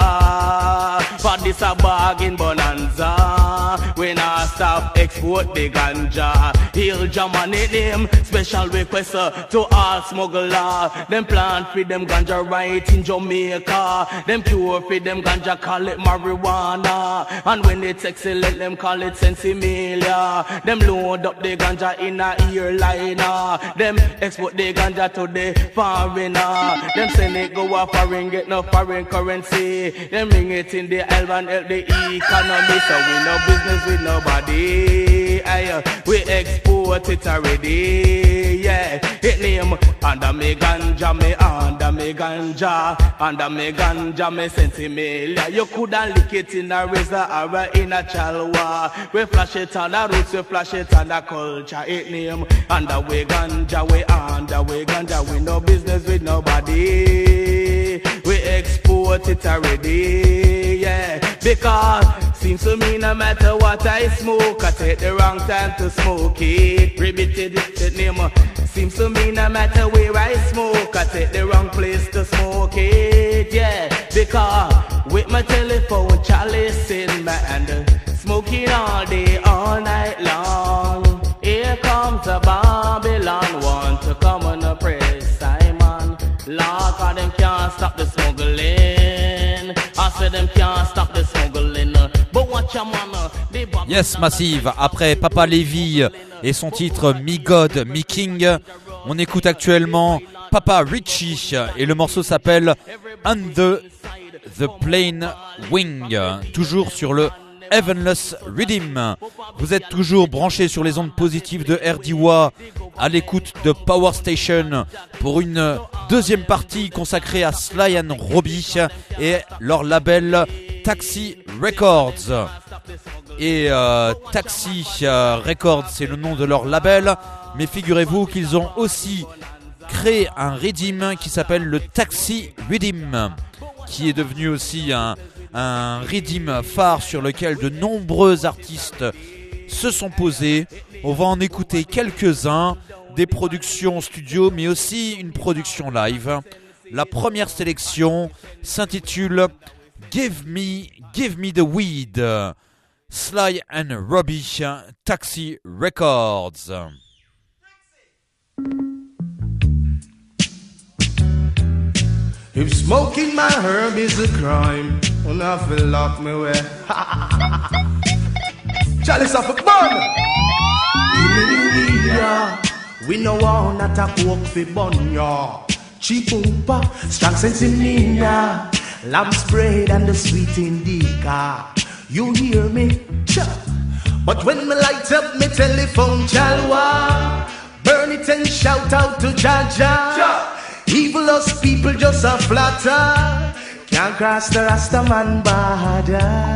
For this a bargain bonanza. We not stop export the ganja. Hail Jaman it name. Special request uh, to all smuggler. Them plant for them ganja right in Jamaica. Them pure for them ganja call it marijuana. And when it's excellent them call it sensimilia. Them load up the ganja in a airliner. Them export the ganja to the foreigner. Them send it go a foreign, get no foreign currency. Them bring it in the island, help the economy. So we no business with nobody. Aye, we export it already. Yeah, it name under me ganja, me under me ganja, under me ganja, me sensimilia. You coulda lick it in a razor or in a chalwa. We flash it on the roots, we flash it on the culture. It name under we ganja, we under we ganja. We no business with nobody. We export it already. Yeah, because seems to me no matter what I smoke, I take the wrong time to smoke it. Ribbit it, it name Seems to me no matter where I smoke, I take the wrong place to smoke it, yeah. Because with my telephone chalice in my hand, smoking all day, all night long. Here comes a Babylon, want to come and oppress Simon. Lord, cause them can't stop the smuggling. I said them can't stop the smuggling. But watch your man, they Yes, Massive, après Papa Lévy et son titre Me God, Me King, on écoute actuellement Papa Richie et le morceau s'appelle Under the Plane Wing, toujours sur le Heavenless Rhythm. Vous êtes toujours branchés sur les ondes positives de R D W A à l'écoute de Power Station pour une deuxième partie consacrée à Sly and Robbie et leur label Taxi Records. Et euh, Taxi euh, Records, c'est le nom de leur label, mais figurez-vous qu'ils ont aussi créé un rhythm qui s'appelle le Taxi Rhythm, qui est devenu aussi un un rhythm phare sur lequel de nombreux artistes se sont posés. On va en écouter quelques-uns, des productions studio mais aussi une production live. La première sélection s'intitule Give Me, Give Me the Weed, Sly and Robbie, Taxi Records. If smoking my herb is a crime, and I feel lock me away. Chalice of a bun. We no want not a coke fi bun ya. Cheap umpa, strong sense in Nina. Lamb spread and the sweet indica. You hear me? Cha. But when me light up me telephone chalwa, burn it and shout out to Jaja. Ja. Evil us people just a flatter. Can't cross the Rasta man border.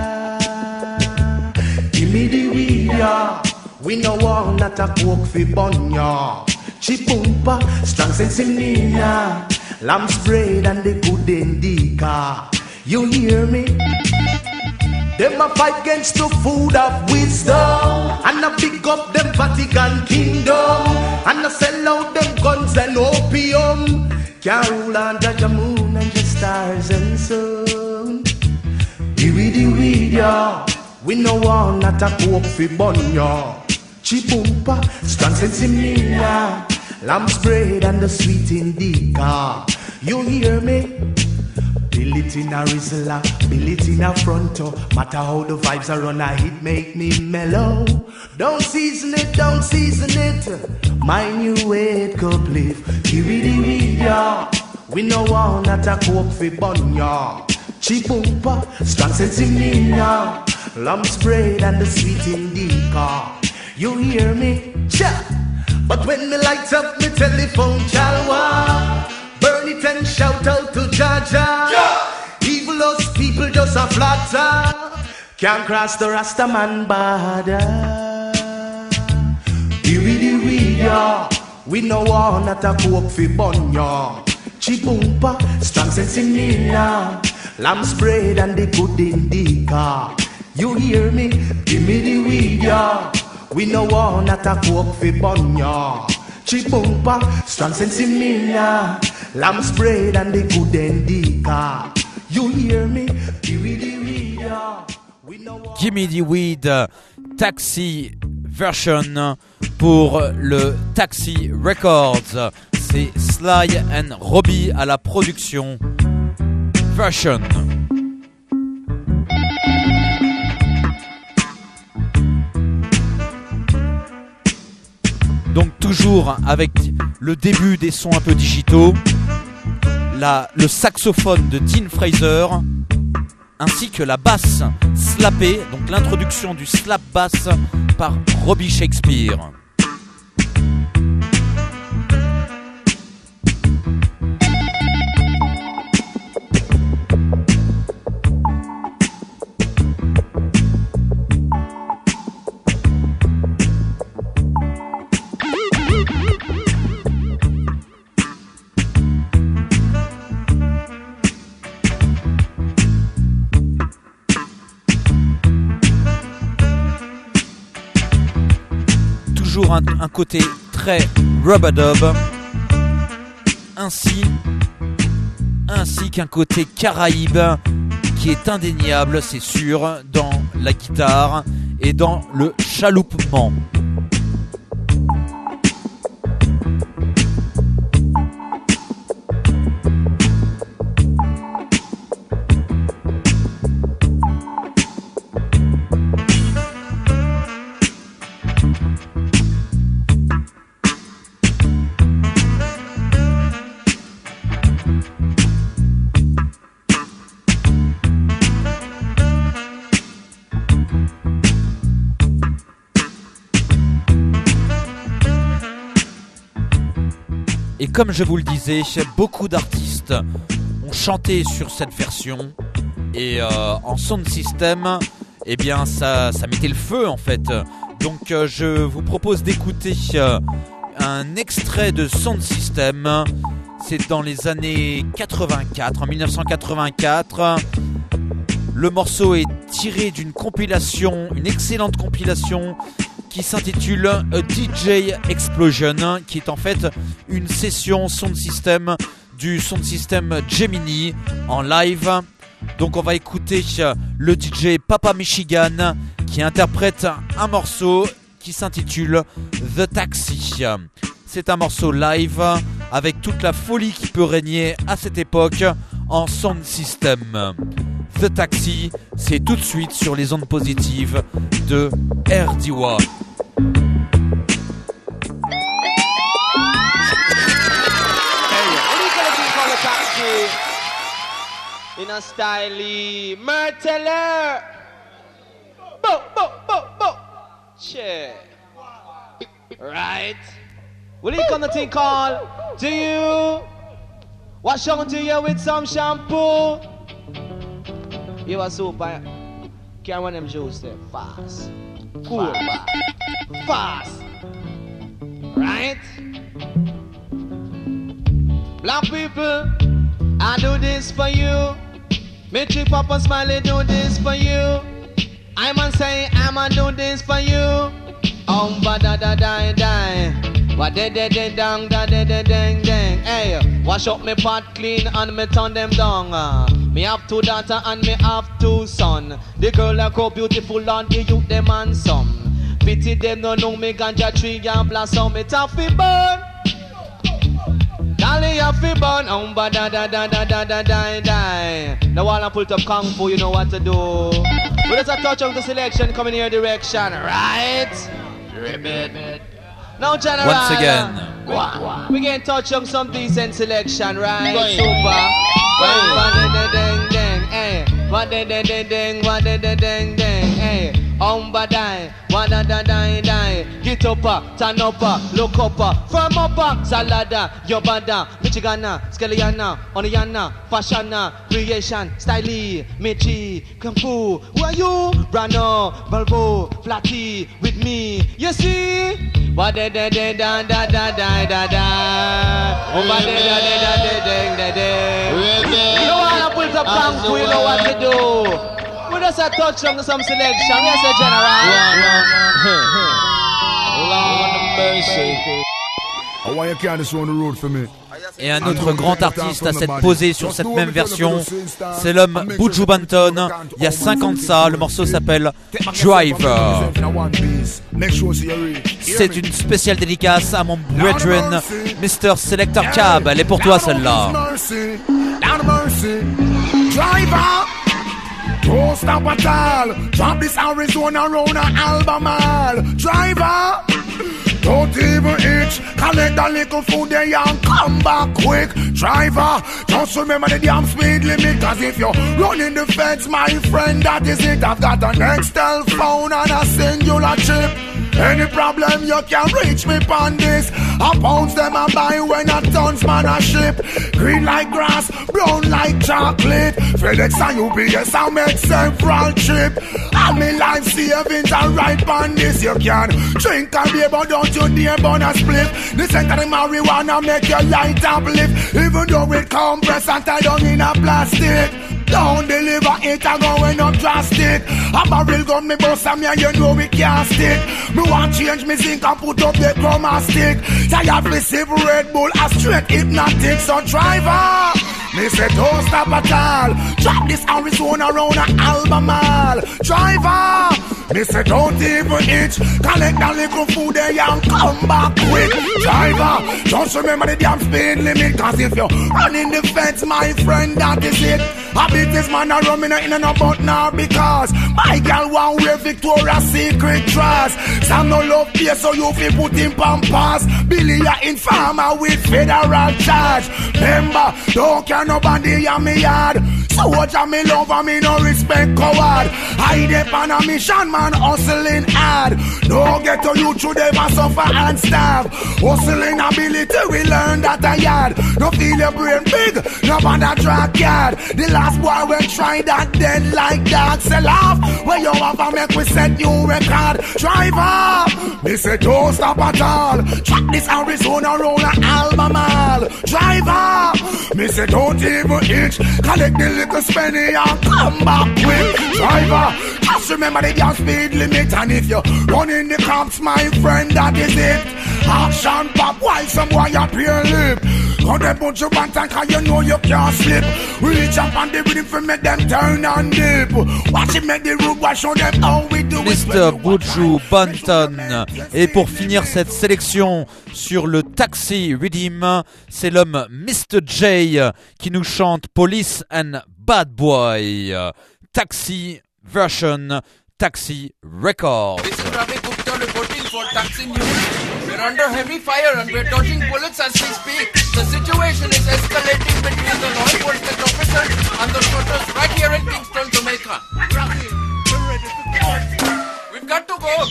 Give me the weed, yeah. We no want not a coke fi bun, yeah. Chipumpa, strong sense in Nina. Lamb spread and the good indica. You hear me? Them a fight against the food of wisdom, and a pick up them Vatican kingdom, and a sell out them guns and opium. Can't rule on the moon and the stars and sun. The weedy weed, yeah. We no want not a coke fi bun, yeah. Chipumpa, strong sense in me, yeah. Lamb spread and the sweet indica. You hear me? Bill it in a Rizla, bill it in a Fronto. Matter how the vibes are on a hit, make me mellow. Don't season it, don't season it. My new weight couplet. Give it the weed, yeah. We no want not a coke fi bun, yeah. Chipumpa, strong sense in me, yeah. Lamb spread and the sweet indica. You hear me? Cha! But when me light up me telephone chalwa, burn it and shout out to Jaja. Ja. Evil us people just a flatter. Can't cross the Rasta man border. Give me the weed, yeah. We no want not a coke fi bun, yeah. Chipumpa, strong sense in me, yeah. Lamb spread and the good indica. You hear me? Give me the weed, yeah. We no want not a coke fi bun, yeah. Chipumpa, strong sense in me, yeah. Lamb spread and the good indica. You hear me? Give me the weed, yeah. We no want... Give me the weed, Taxi version pour le Taxi Records. C'est Sly and Robbie à la production version. Donc toujours avec le début des sons un peu digitaux, la, le saxophone de Dean Fraser, ainsi que la basse slappée, donc l'introduction du slap bass par Robbie Shakespeare. Un, un côté très rub-a-dub, ainsi, ainsi qu'un côté caraïbe qui est indéniable, c'est sûr, dans la guitare et dans le chaloupement. Et comme je vous le disais, beaucoup d'artistes ont chanté sur cette version. Et euh, en sound system, eh bien ça, ça mettait le feu en fait. Donc euh, je vous propose d'écouter euh, un extrait de sound system. C'est dans les années quatre-vingt-quatre, en dix-neuf cent quatre-vingt-quatre. Le morceau est tiré d'une compilation, une excellente compilation qui s'intitule A D J Explosion, qui est en fait une session sound system du sound system Gemini en live. Donc on va écouter le D J Papa Michigan qui interprète un morceau qui s'intitule The Taxi. C'est un morceau live avec toute la folie qui peut régner à cette époque en sound system. The Taxi, c'est tout de suite sur les ondes positives de R D W A. In a styly Merteller. Bo, bo, bo, bo. Shit. Right. Will you come to think call? Do you wash on to you with some shampoo? You are super. Can't want them juice there. Fast. Cool. Fast. Right? Black people, I do this for you. Me trip up and smiley do this for you. I'm a say I'ma do this for you. Um ba da da da die. Wa de de de dang da de de dang dang. Hey, wash up me pot clean and me turn them down. Uh, me have two daughter and me have two son. The girl like how beautiful and the youth them handsome. Pity them no know me ganja tree and blossom. It have to burn. Dolly have to burn. Um ba da da da da da da die die. Now while I pull up kung fu, you know what to do. But it's a touch of the selection coming in your direction, right? Ribbit. Now, General, once again, uh, we can touch on some decent selection, right? Super. What the ding ding, eh? What the ding ding, what the ding ding, eh? Um ba die, what da da die die. Get up, uh, turn up, uh, look up, uh, firm up, uh, salada, yobada, Michigana, Scaliana, Oniana, Fashana, creation, style, Michi, Kung Fu. Who are you? Brano, Balbo, Flatty, with me. You see? What da da da da da da da da da. Oh, ba da da da da da da da. You know how to put up Kung Fu, you know what to do. We just a touch on some selection. Yes, a general. Lord of mercy. Why you can't just run the road for me? Et un autre grand artiste à s'être posé sur cette même version, c'est l'homme Buju Banton. Il y a cinq ans de ça, le morceau s'appelle Driver. C'est une spéciale dédicace à mon brethren, mister Selector Cab. Elle est pour toi celle-là. Driver, don't stop at all. Drop this Arizona round an album all. Driver, don't even itch. Collect a little food there and come back quick. Driver, just remember the damn speed limit. Cause if you're running the fence, my friend, that is it. I've got an Nextel phone and a singular chip. Any problem you can reach me on this. I pounds them I buy when a tons man a ship. Green like grass, brown like chocolate. FedEx and U P S I make several trip. All me life savings are right on this. You can drink a beer but don't you dare burn a split. The scent of the marijuana make your light uplift. Even though it compressed and tied down in a plastic. Don't deliver it, I'm going up drastic. A barrel gun me bust and me and you know we can't stick. Me want change me zinc and put up the chroma stick. Tired receive Red Bull, a straight hypnotic. So driver, me say don't stop at all. Drop this Arizona round a Albemarle. Driver, me say don't even itch. Collect that little food there and come back quick. Driver, just remember the damn speed limit. Cause if you're running the fence, my friend, that is it. I beat this man a rum in a in and about now because my girl want wear Victoria's Secret dress. Some no love here so you feel put in pampas. Billy a informer with federal charge. Remember, don't care nobody in me yard. So watch me love and me no respect coward. I dep on a mission man hustling hard. Don't get to you through them and suffer and starve. Hustling ability we learn that a yard. No feel your brain big, no bother track yard. The last boy will try that dead like that. Sell off where you have a make we set you record. Driver, me say don't stop at all. Track this Arizona roll a Albemarle. Driver, me say don't even itch. Collect the little spenny and come back quick. Driver, just remember the gas speed limit. And if you run in the cops, my friend, that is it. Action pop while some boy up your lip. How they put you back and cause you know you can't slip. Reach up on the rhythm for make them turn and dip. Watch it make the root boy show them how we do it. mister Buju Banton. Et pour finir cette sélection sur le Taxi Rhythm, c'est l'homme mister J qui nous chante Police and Bad Boy. Taxi version, Taxi Records. This is Ravi Gupta reporting for Taxi News. We're under heavy fire and we're dodging bullets as we speak. The situation is escalating between the law enforcement officers and the shooters right here in Kingston, Jamaica. Ravi, we're ready to go. We've got to go.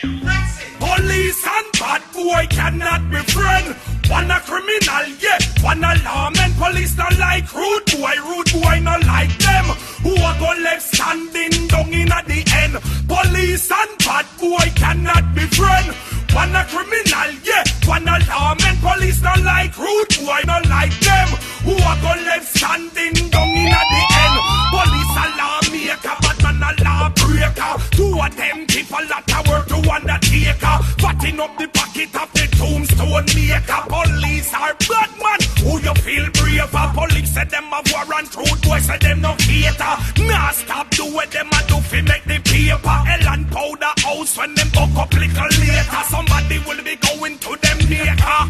Police and bad boy cannot be friends. One a criminal, yeah, one a lawman. Police not like rude boy, rude boy not like them. Who a go left standing down in at the end. Police and bad boy cannot be friends. One a criminal, yeah, one a lawman. Police not like rude boy not like them. Who a go left standing down in at the end. Police a lawmaker, but man a lawbreaker. Two of them people that a work to undertaker. Fatting up the pocket of the tombstone maker. Police are bad man, who you feel braver. Police say them a warrant, rude boy say them no cater. Nah stop do what them a do fi make the paper. Hell and powder house when them buck up little later. Somebody will be going to them maker.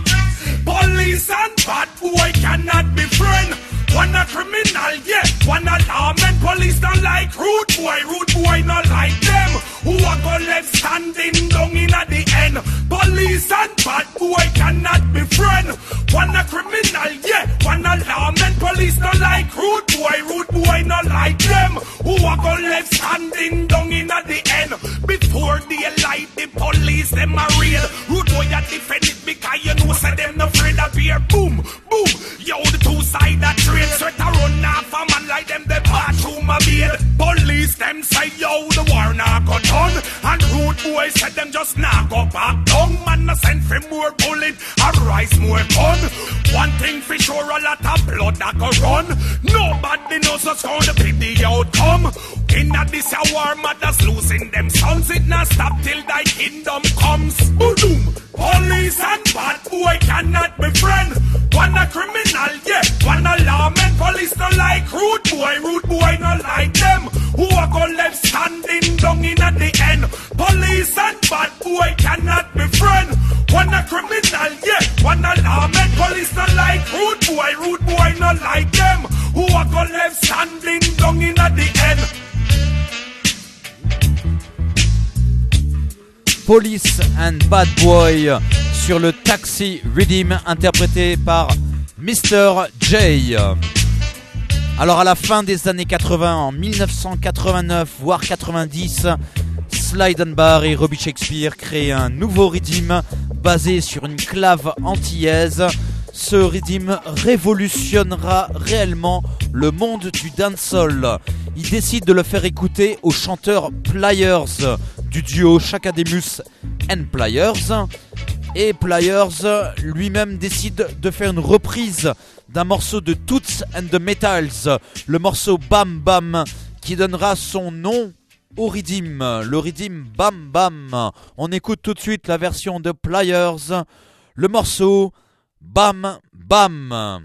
Police and bad boy cannot be friends. One a criminal, yeah, one a lawman. Police don't like rude boy, rude boy not like them. Who a go left standing down in at the end. Police and bad boy cannot be friends. One a criminal, yeah, one a lawman. Police don't like rude boy, rude boy not like them. Who a go left standing down in at the end. Before daylight, the police them a real. Rude boy a defend it because you know say them no afraid of fear. Boom, boom, yo the two side that trade. Sweater run off a man like them, they pass through my beard. Police them say, yo, the war not go done. And rude boys said them just not go back down. Man, I send for more bullet, a rise more gun. One thing for sure, a lot of blood that go run. Nobody knows what's gonna be the outcome. In a this a war, mothers losing them sons. It not stop till thy kingdom comes. Boom! Police and bad boy cannot be friends. One a criminal, yeah, one a lawman. Police not like rude boy, rude boy not like them. Who a go left standing down in at the end. Police and bad boy cannot be friends. One a criminal, yeah, one a lawman. Police not like rude boy, rude boy not like them. Who a go left standing down in at the end. Police and Bad Boy sur le Taxi Rhythm interprété par mister J. Alors à la fin des années quatre-vingts, en dix-neuf cent quatre-vingt-neuf voire quatre-vingt-dix, Slide and Bar et Robbie Shakespeare créent un nouveau rhythm basé sur une clave antillaise. Ce rhythm révolutionnera réellement le monde du dancehall. Ils décident de le faire écouter aux chanteurs Pliers du duo Chakademus and Pliers. Et Pliers lui-même décide de faire une reprise d'un morceau de Toots and the Metals, le morceau Bam Bam, qui donnera son nom au Riddim, le Riddim Bam Bam. On écoute tout de suite la version de Pliers, le morceau Bam Bam.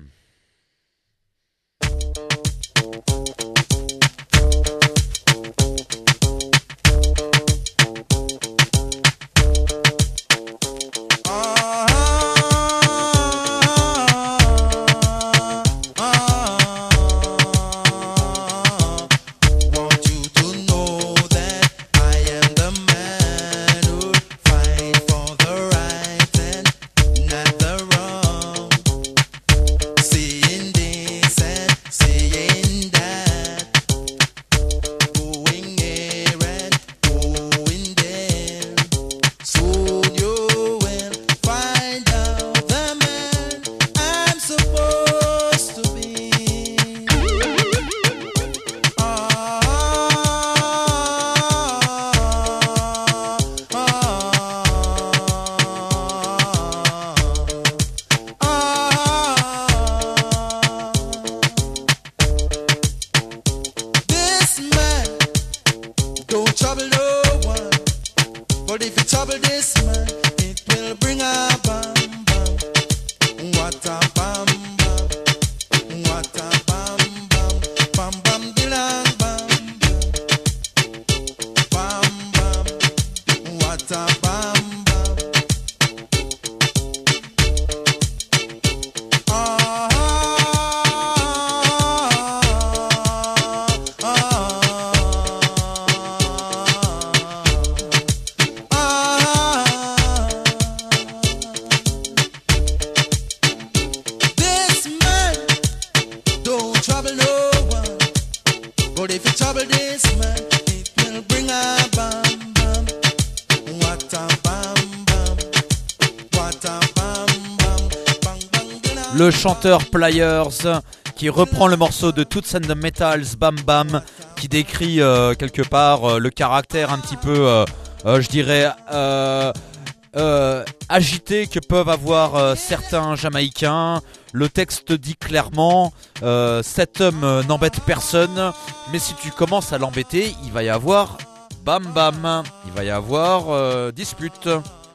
Le chanteur Pliers qui reprend le morceau de Toots and the Metals Bam Bam, qui décrit euh, quelque part euh, le caractère un petit peu, euh, euh, je dirais, euh, euh, agité que peuvent avoir euh, certains Jamaïcains. Le texte dit clairement euh, cet homme euh, n'embête personne, mais si tu commences à l'embêter, il va y avoir bam bam, il va y avoir euh, dispute.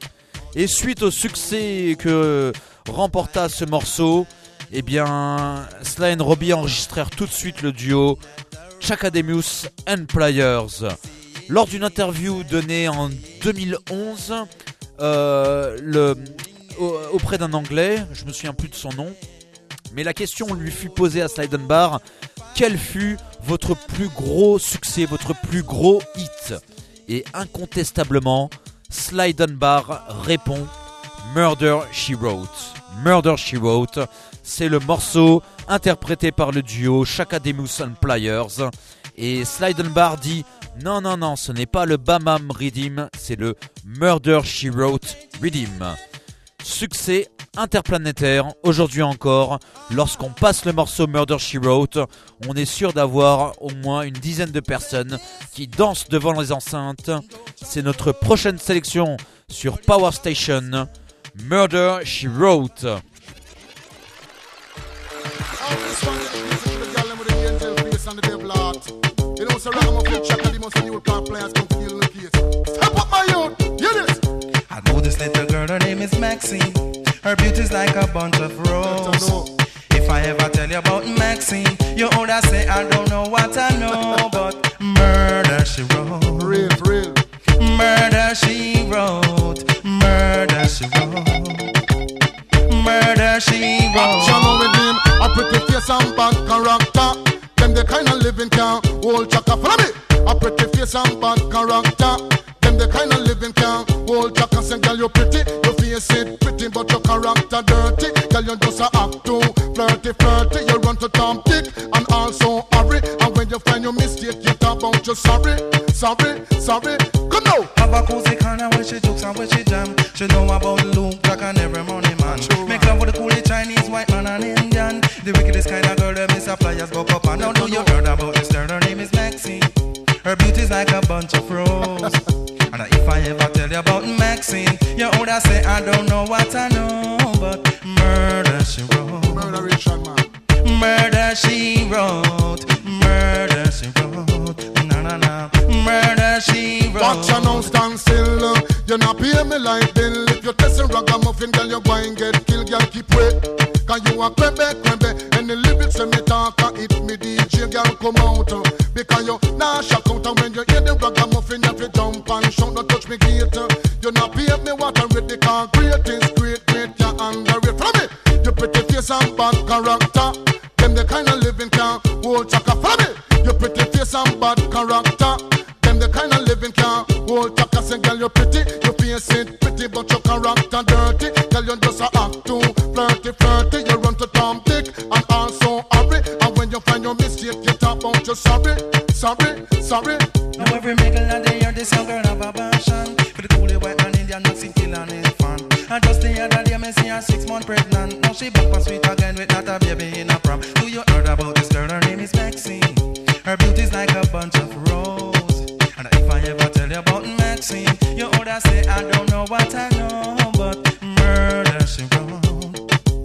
Et suite au succès que remporta ce morceau, eh bien Sly and Robbie enregistrèrent tout de suite le duo Chakademus and Pliers. Lors d'une interview donnée en deux mille onze euh, le, auprès d'un Anglais, je me souviens plus de son nom, mais la question lui fut posée à Sly Dunbar: quel fut votre plus gros succès, votre plus gros hit? Et incontestablement, Sly Dunbar répond Murder She Wrote. Murder She Wrote, c'est le morceau interprété par le duo Chakademus and Pliers. Et Sly Dunbar dit non, non, non, ce n'est pas le Bam Bam Riddim, c'est le Murder She Wrote Riddim. Succès interplanétaire, aujourd'hui encore, lorsqu'on passe le morceau Murder She Wrote, on est sûr d'avoir au moins une dizaine de personnes qui dansent devant les enceintes. C'est notre prochaine sélection sur Power Station, Murder She Wrote. I know this little girl, her name is Maxine. Her beauty's like a bunch of roses. If I ever tell you about Maxine, you older say I don't know what I know, but murder she wrote. Real, real. Murder she wrote. Murder she wrote. Murder she wrote. Action with him, a pretty face and bad character. Them the kind of living can hold chaka. Follow me. A pretty face and bad character. Them the kind of living can hold chaka. Say girl you pretty, your face it pretty, but your character dirty. Girl you just a act too flirty, flirty. You run to Tom Dick and also hurry. And when you find your mistake, you talk about you sorry, sorry, sorry. Come now. Have a cozy corner where she jokes and where she jam. She know about Luke, Jack and every money man. Make love with the coolie Chinese, white man and Indian. The wickedest kind of girl that Miss Pliers go up and now do you heard about this girl? Her name is Maxine. Her beauty's like a bunch of roses. And if I ever tell you about Maxine, you older say I don't know what I know, but murder she wrote. Murder Richard man. Murder she wrote, murder she wrote, na na na, murder she wrote. Watch you now stand still. You not pay me like bill. If you test a ragamuffin, girl, you go and get killed. Girl, keep wait. Cause you a crebe, crebe. And the lyrics when me talk, it me D J, girl, come out. Because you nah shock out. And when you hear the ragamuffin, you have to jump and shout. Don't touch me gate. You not pay me what I read. Because great is great, great, you underrate. Follow me. You pretty face and bad character. Them the kind of living can hold chaka. Follow me. You pretty face and bad character. Them the kind of living can hold chaka. Say girl you pretty, you face it pretty, but your character dirty. Girl you just a act too flirty, flirty. You run to Tom Dick and also hurry. And when you find your mistake, you talk about you sorry, sorry, sorry. Now every middle of the year, this young girl have a passion for the coolie white man Indian Mexican kill and his fan. And just the other day, me see her six months pregnant. Now she back for sweet again with not a baby in a prom. Do you heard about this girl? Her name is Maxine. Her beauty's like a bunch of roses. And if I ever tell you about Maxine, you oughta say I don't know what I know. But murder she wrote,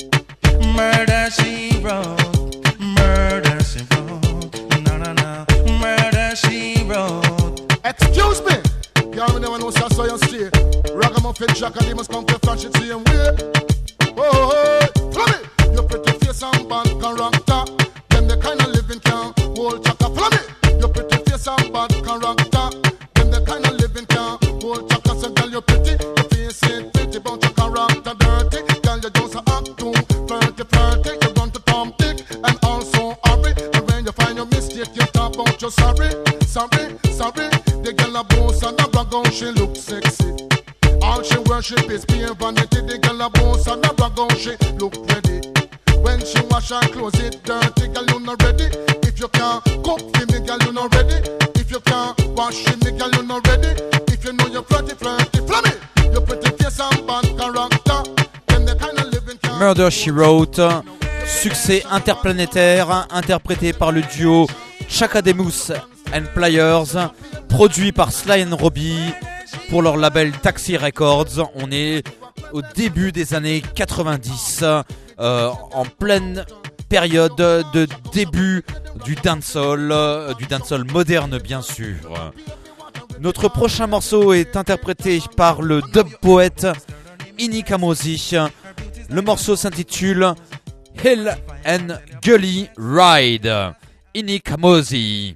murder she wrote, murder she wrote, no no no, murder she wrote. Excuse me, y'all never know so you straight. Ragamuffin Jack and they must come to flash it same way. Oh, oh, follow me. You pretty face and bad character. Them the kind of living can hold chaka. Follow me. You pretty face and bad character. Them the kind of living can hold chaka. So girl you pretty, you face it pretty, but your character dirty. Girl you just a act too flirty, flirty. You run to Tom Dick and also hurry. And when you find your mistake, you talk about your sorry, sorry, sorry. The girl a boss and a brag on, she look sexy. All she worship is pure vanity. The girl a boss and a brag on, she look ready. When she wash her clothes, it dirty, girl you not ready. If you can't cook for me, girl you not ready. If you can't wash for me, girl you not ready. If you know you're flirty, flirty, flirty. You pretty face and bad character. Then the kind of living can. Murder She Wrote, succès interplanétaire, interprété par le duo Chaka Demus and Pliers, produit par Sly and Robbie pour leur label Taxi Records. On est au début des années quatre-vingt-dix, euh, en pleine période de début du dancehall, euh, du dancehall moderne bien sûr. Notre prochain morceau est interprété par le dub poète Ini Kamosi. Le morceau s'intitule Hill and Gully Ride. Ini Kamosi.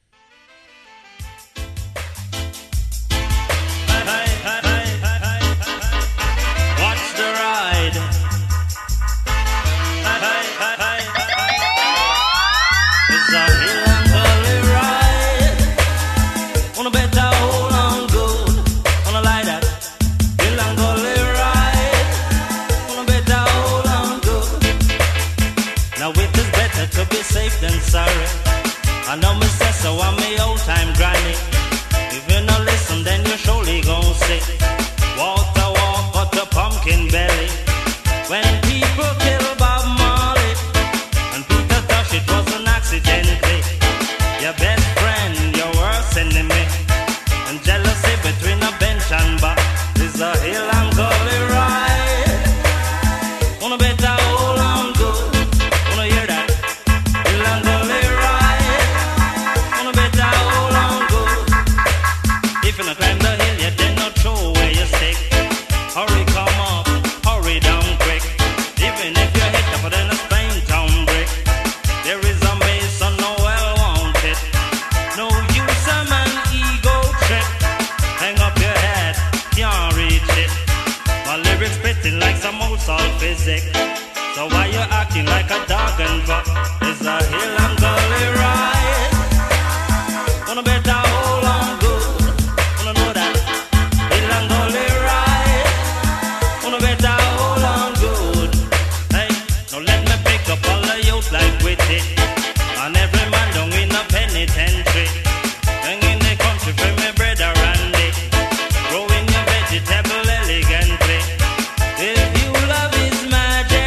Safe than sorry. I know me say so, I'm me old time granny. If you no listen, then you surely gon' say, walk the walk, but the pumpkin belly. When people kill Bob Marley, and Peter Tosh, it was an accidentally. Your best friend, your worst enemy, and jealousy between a bench and bar is a hill and gully ride. Wanna bet I hold on good, wanna hear that? If you not climb the hill, you then not throw away your stick. Hurry, come up, hurry down quick. Even if you hit up then a Spain town brick, there is a mason no well wanted. No use a man ego trip. Hang up your head, can't reach it. My lyrics spitting like some old salt physics. So why you acting like a dog and buck? It's a hill and gully ride. Wanna bet I hold on good. Wanna know that hill and gully ride. Wanna bet I hold on good. Hey, now let me pick up all the youth like Witty, and every man down in a penitentiary. Hang in the country for me brother Randy, growing your vegetable elegantly. If you love his magic,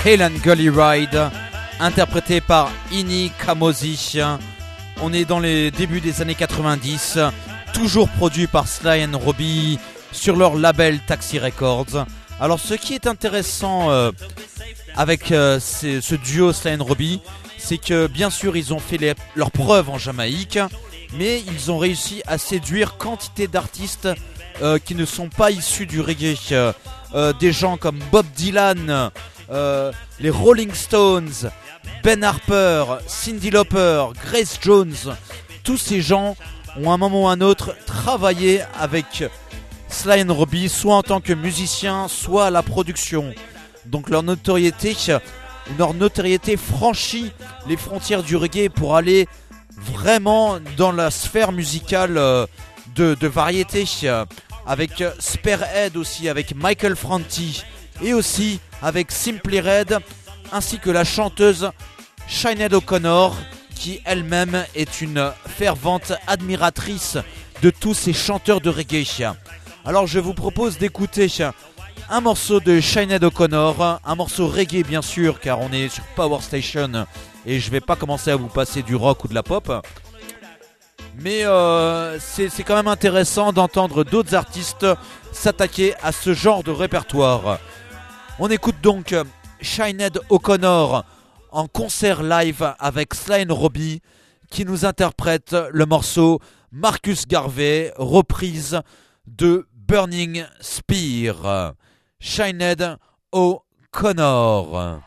Highland Gully Ride, interprété par Ini Kamosi. On est dans les débuts des années quatre-vingt-dix, toujours produit par Sly and Robbie sur leur label Taxi Records. Alors ce qui est intéressant euh, avec euh, ces, ce duo Sly and Robbie, c'est que bien sûr ils ont fait les, leurs preuves en Jamaïque, mais ils ont réussi à séduire quantité d'artistes euh, qui ne sont pas issus du reggae. Euh, euh, des gens comme Bob Dylan, euh, les Rolling Stones, Ben Harper, Cyndi Lauper, Grace Jones, tous ces gens ont à un moment ou à un autre travaillé avec Sly and Robbie, soit en tant que musicien, soit à la production. Donc leur notoriété, leur notoriété franchit les frontières du reggae pour aller vraiment dans la sphère musicale de, de variété, avec Sparehead aussi, avec Michael Franti, et aussi avec Simply Red, ainsi que la chanteuse Sinead O'Connor, qui elle-même est une fervente admiratrice de tous ces chanteurs de reggae. Alors je vous propose d'écouter un morceau de Sinead O'Connor, un morceau reggae bien sûr, car on est sur Power Station et je vais pas commencer à vous passer du rock ou de la pop. Mais euh, c'est, c'est quand même intéressant d'entendre d'autres artistes s'attaquer à ce genre de répertoire. On écoute donc Sinead O'Connor en concert live avec Sly and Robbie, qui nous interprète le morceau Marcus Garvey, reprise de Burning Spear. Sinead O'Connor.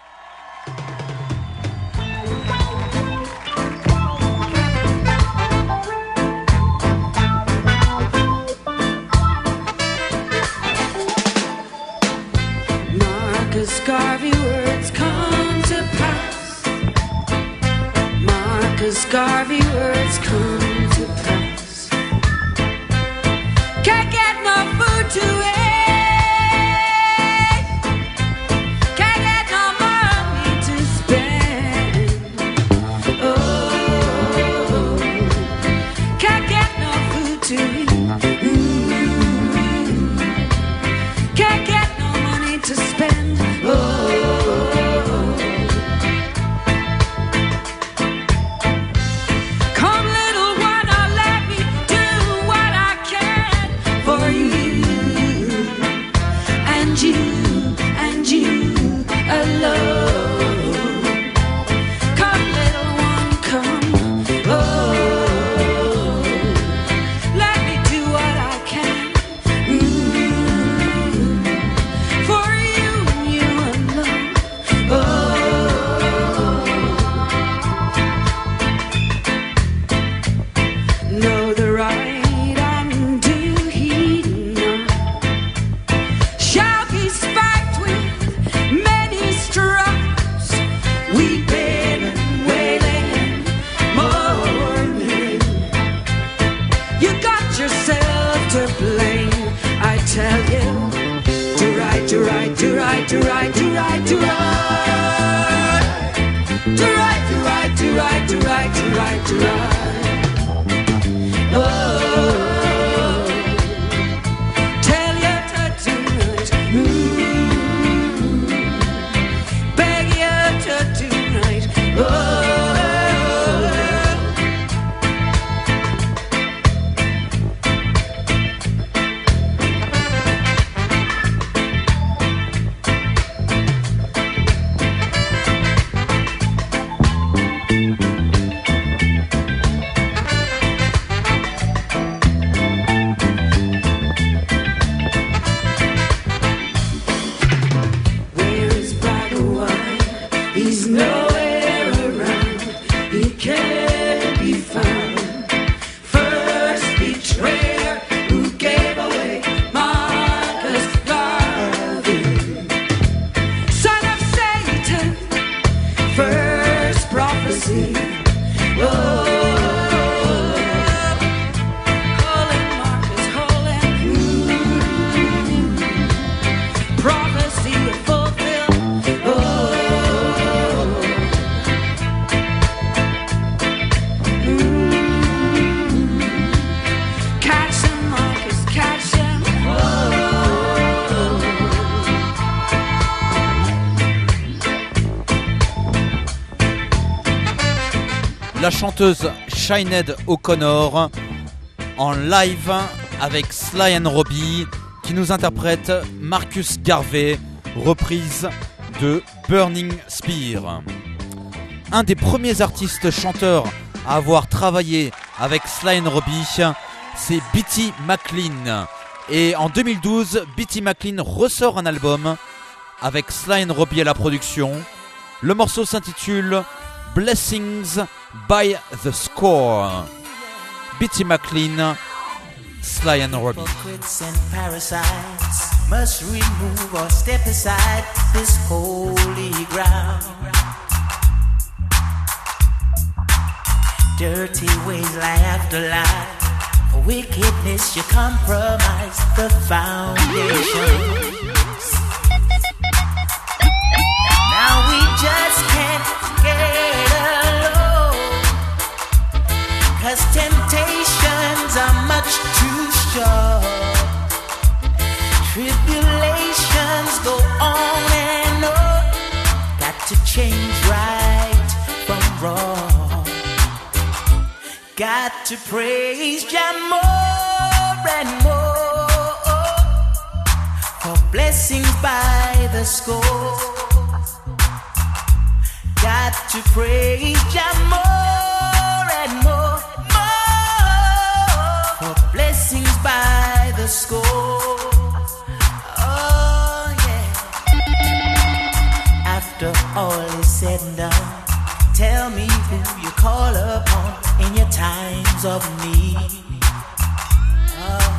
Marcus Garvey words come to pass. Marcus Garvey words come to pass. Can't get no food to eat. Can't get no money to spend. Oh, can't get no food to eat. Mm. Can't get no money to spend. Oh, come little one, I'll let me do what I can for you. la chanteuse Sinead O'Connor en live avec Sly and Robbie qui nous interprète Marcus Garvey, reprise de Burning Spear. Un des premiers artistes chanteurs à avoir travaillé avec Sly and Robbie, c'est Bitty McLean. Et en deux mille douze, Bitty McLean ressort un album avec Sly and Robbie à la production. Le morceau s'intitule Blessings by the Score. Bitty McLean, Sly and Robbie. Hypocrites and parasites must remove or step aside this holy ground. Dirty ways lie after lie. For wickedness you compromise the foundations. Now we just can't get alone, 'cause temptations are much too strong. Tribulations go on and on. Got to change right from wrong. Got to praise Jah more and more for blessings by the score. Got to praise Jah more and more, more for blessings by the score. Oh yeah. After all is said and done, tell me who you call upon in your times of need. Oh.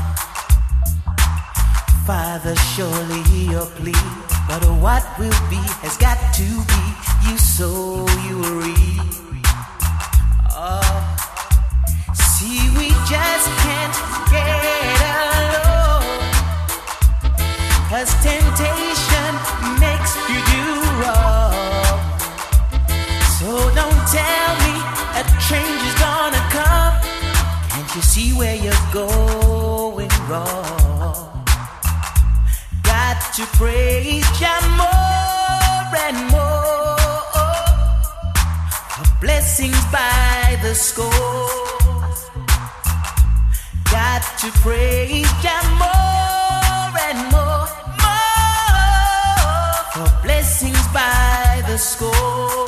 Father, surely hear your plea, but what will be has got to be. You sow, you will reap. Oh. See, we just can't get alone, 'cause temptation makes you do wrong. So don't tell me a change is gonna come. Can't you see where you're going wrong? Got to praise Jah more and more for blessings by the score. Got to praise Jah more and more, more for blessings by the score.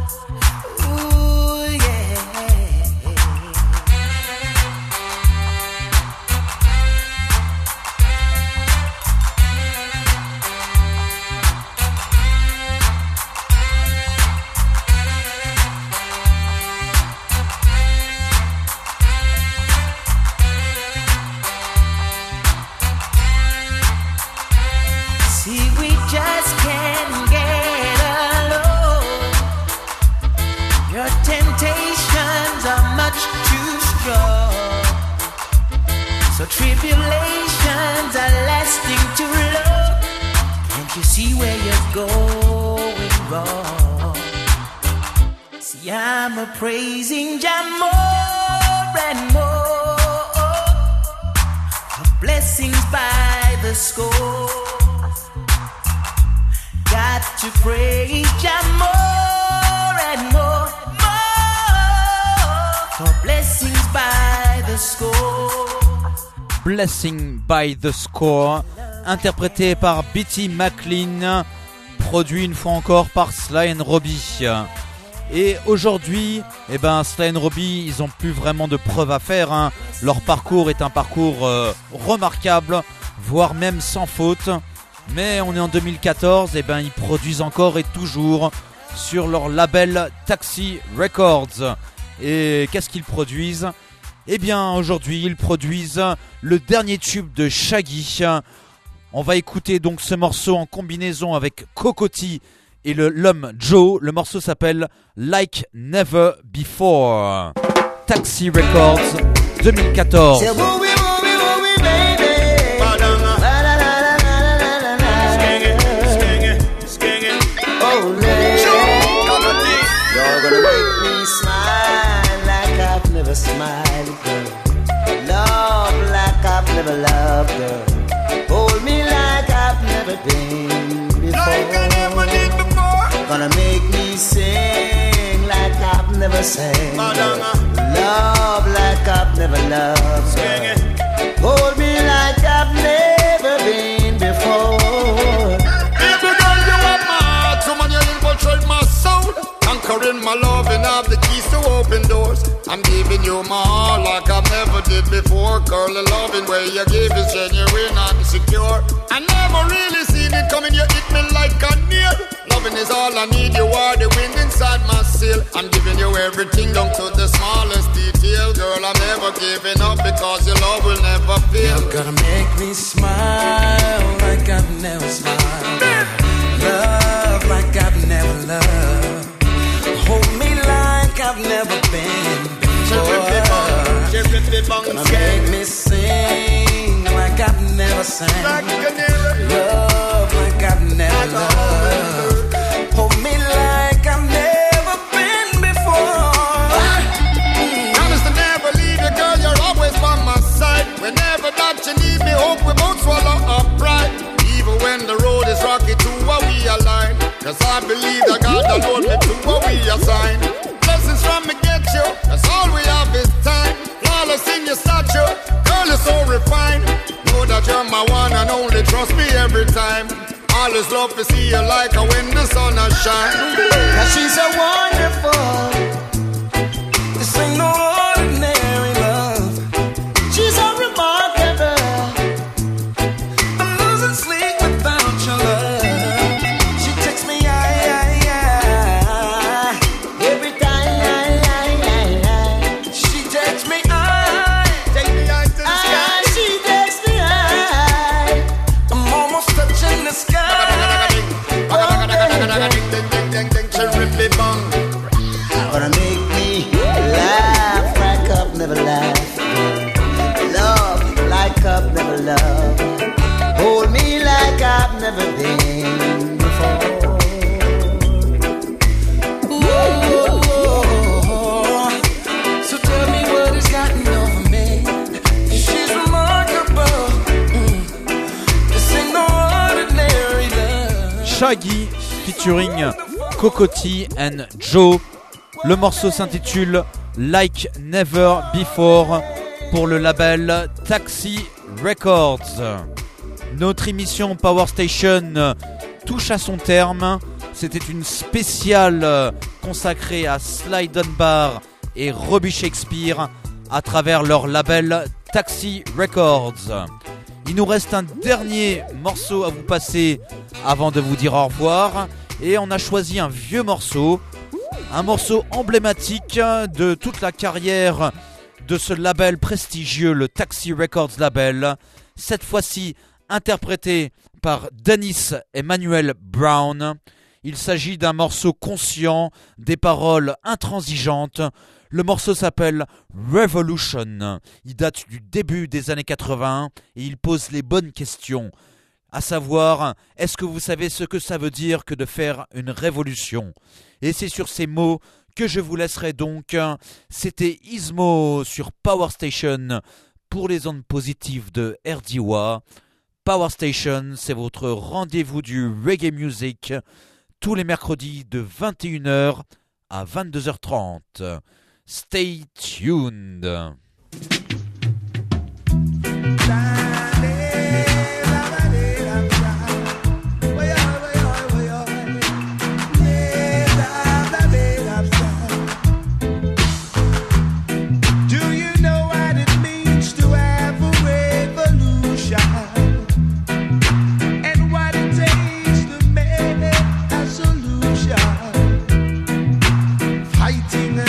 So tribulations are lasting too long. Can't you see where you're going wrong? See, I'm a praising Jah more and more for blessings by the score. Got to praise Jah more and more, more for blessings by the score. Blessing by the Score, interprété par Bitty McLean, produit une fois encore par Sly and Robbie. Et aujourd'hui, eh ben, Sly and Robbie, ils n'ont plus vraiment de preuves à faire, hein. Leur parcours est un parcours euh, remarquable, voire même sans faute. Mais on est en deux mille quatorze, et ben, ils produisent encore et toujours sur leur label Taxi Records. Et qu'est-ce qu'ils produisent ? Eh bien, aujourd'hui, ils produisent le dernier tube de Shaggy. On va écouter donc ce morceau en combinaison avec Cocotti et le l'homme Joe. Le morceau s'appelle Like Never Before. Taxi Records deux mille quatorze. Smile, girl. Love like I've never loved, girl. Hold me like I've never been before. Like I never did before. Gonna make me sing like I've never never sang. Love like I've never loved. Hold me like I've never been before. Baby girl, you are my heart, woman, you infiltrate my soul. Conquering my love and have the keys to open doors. I'm giving you my all like I've never did before. Girl, the loving way you give is genuine and secure. I never really seen it coming, you hit me like a nail. Loving is all I need, you are the wind inside my sail. I'm giving you everything down to the smallest detail. Girl, I'm never giving up because your love will never fail. You're gonna make me smile like I've never smiled. Love like I've never loved. Hold me like I've never been before. Gonna make me sing like I've never sang. Love like I've never loved. Hold me like I've never been before. Promise to never leave you, girl, you're always by my side. Whenever that you need me, hope we both swallow up pride. Even when the road is rocky, to what we align. Cause I believe that God alone me to what we assign. Blessings from me get you, that's all we have is time. Flawless in your stature, girl you're so refined. Know that you're my one and only, trust me every time. Always love to see you like a when the sun has shine. Cause she's so wonderful. This ain't no ordinary love. She's so remarkable. I'm losing sleep without your love. She takes me high, high, high. Every time I, I, I, I. She takes me high. Take me high to the Ah, sky. she takes me high. I'm almost touching the sky. Gonna make me laugh like I've never laughed. Love like I've never loved. Hold me like I've never been before. Ooh. So tell me what has gotten over me. She's remarkable. Mm. This ain't no ordinary love. Shaggy featuring Cocotti and Joe. Le morceau s'intitule Like Never Before pour le label Taxi Records. Notre émission Power Station touche à son terme. C'était une spéciale consacrée à Sly Dunbar et Robbie Shakespeare à travers leur label Taxi Records. Il nous reste un dernier morceau à vous passer avant de vous dire au revoir. Et on a choisi un vieux morceau, un morceau emblématique de toute la carrière de ce label prestigieux, le Taxi Records Label. Cette fois-ci interprété par Dennis Emmanuel Brown. Il s'agit d'un morceau conscient, des paroles intransigeantes. Le morceau s'appelle Revolution. Il date du début des années quatre-vingts et il pose les bonnes questions. À savoir, est-ce que vous savez ce que ça veut dire que de faire une révolution? Et c'est sur ces mots que je vous laisserai donc. C'était Ismo sur Power Station pour les ondes positives de R D W A. Power Station, c'est votre rendez-vous du reggae music tous les mercredis de vingt et une heures à vingt-deux heures trente. Stay tuned.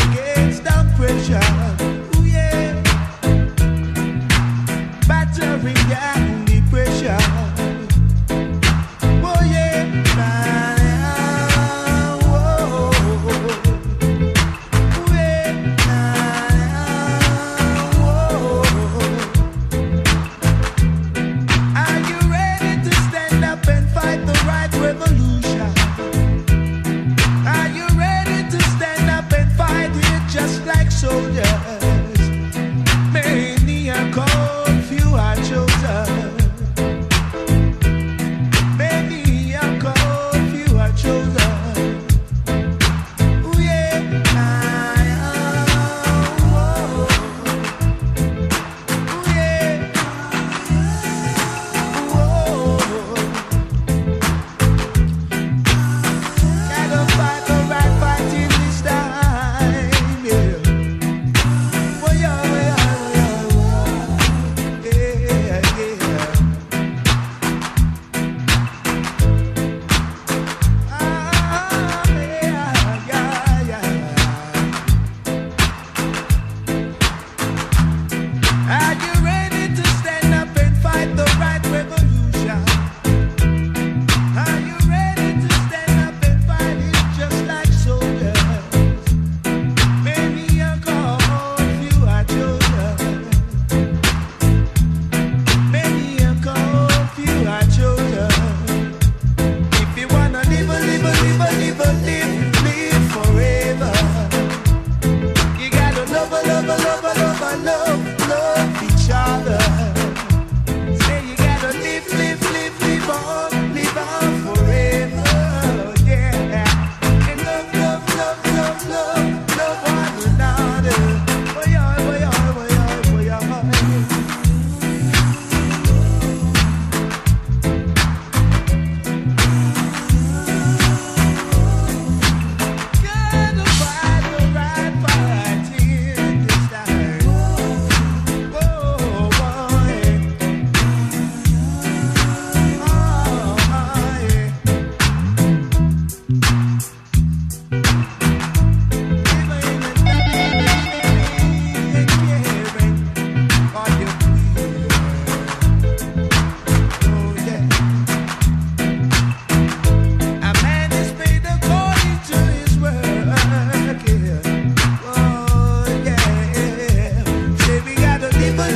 Battery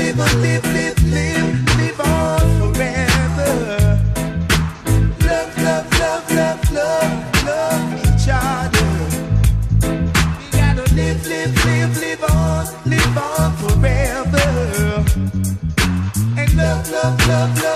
live on, live, live, live, live on forever. Love, love, love, love, love, love each other. We gotta live, live, live, live on, live on forever. And love, love, love, love.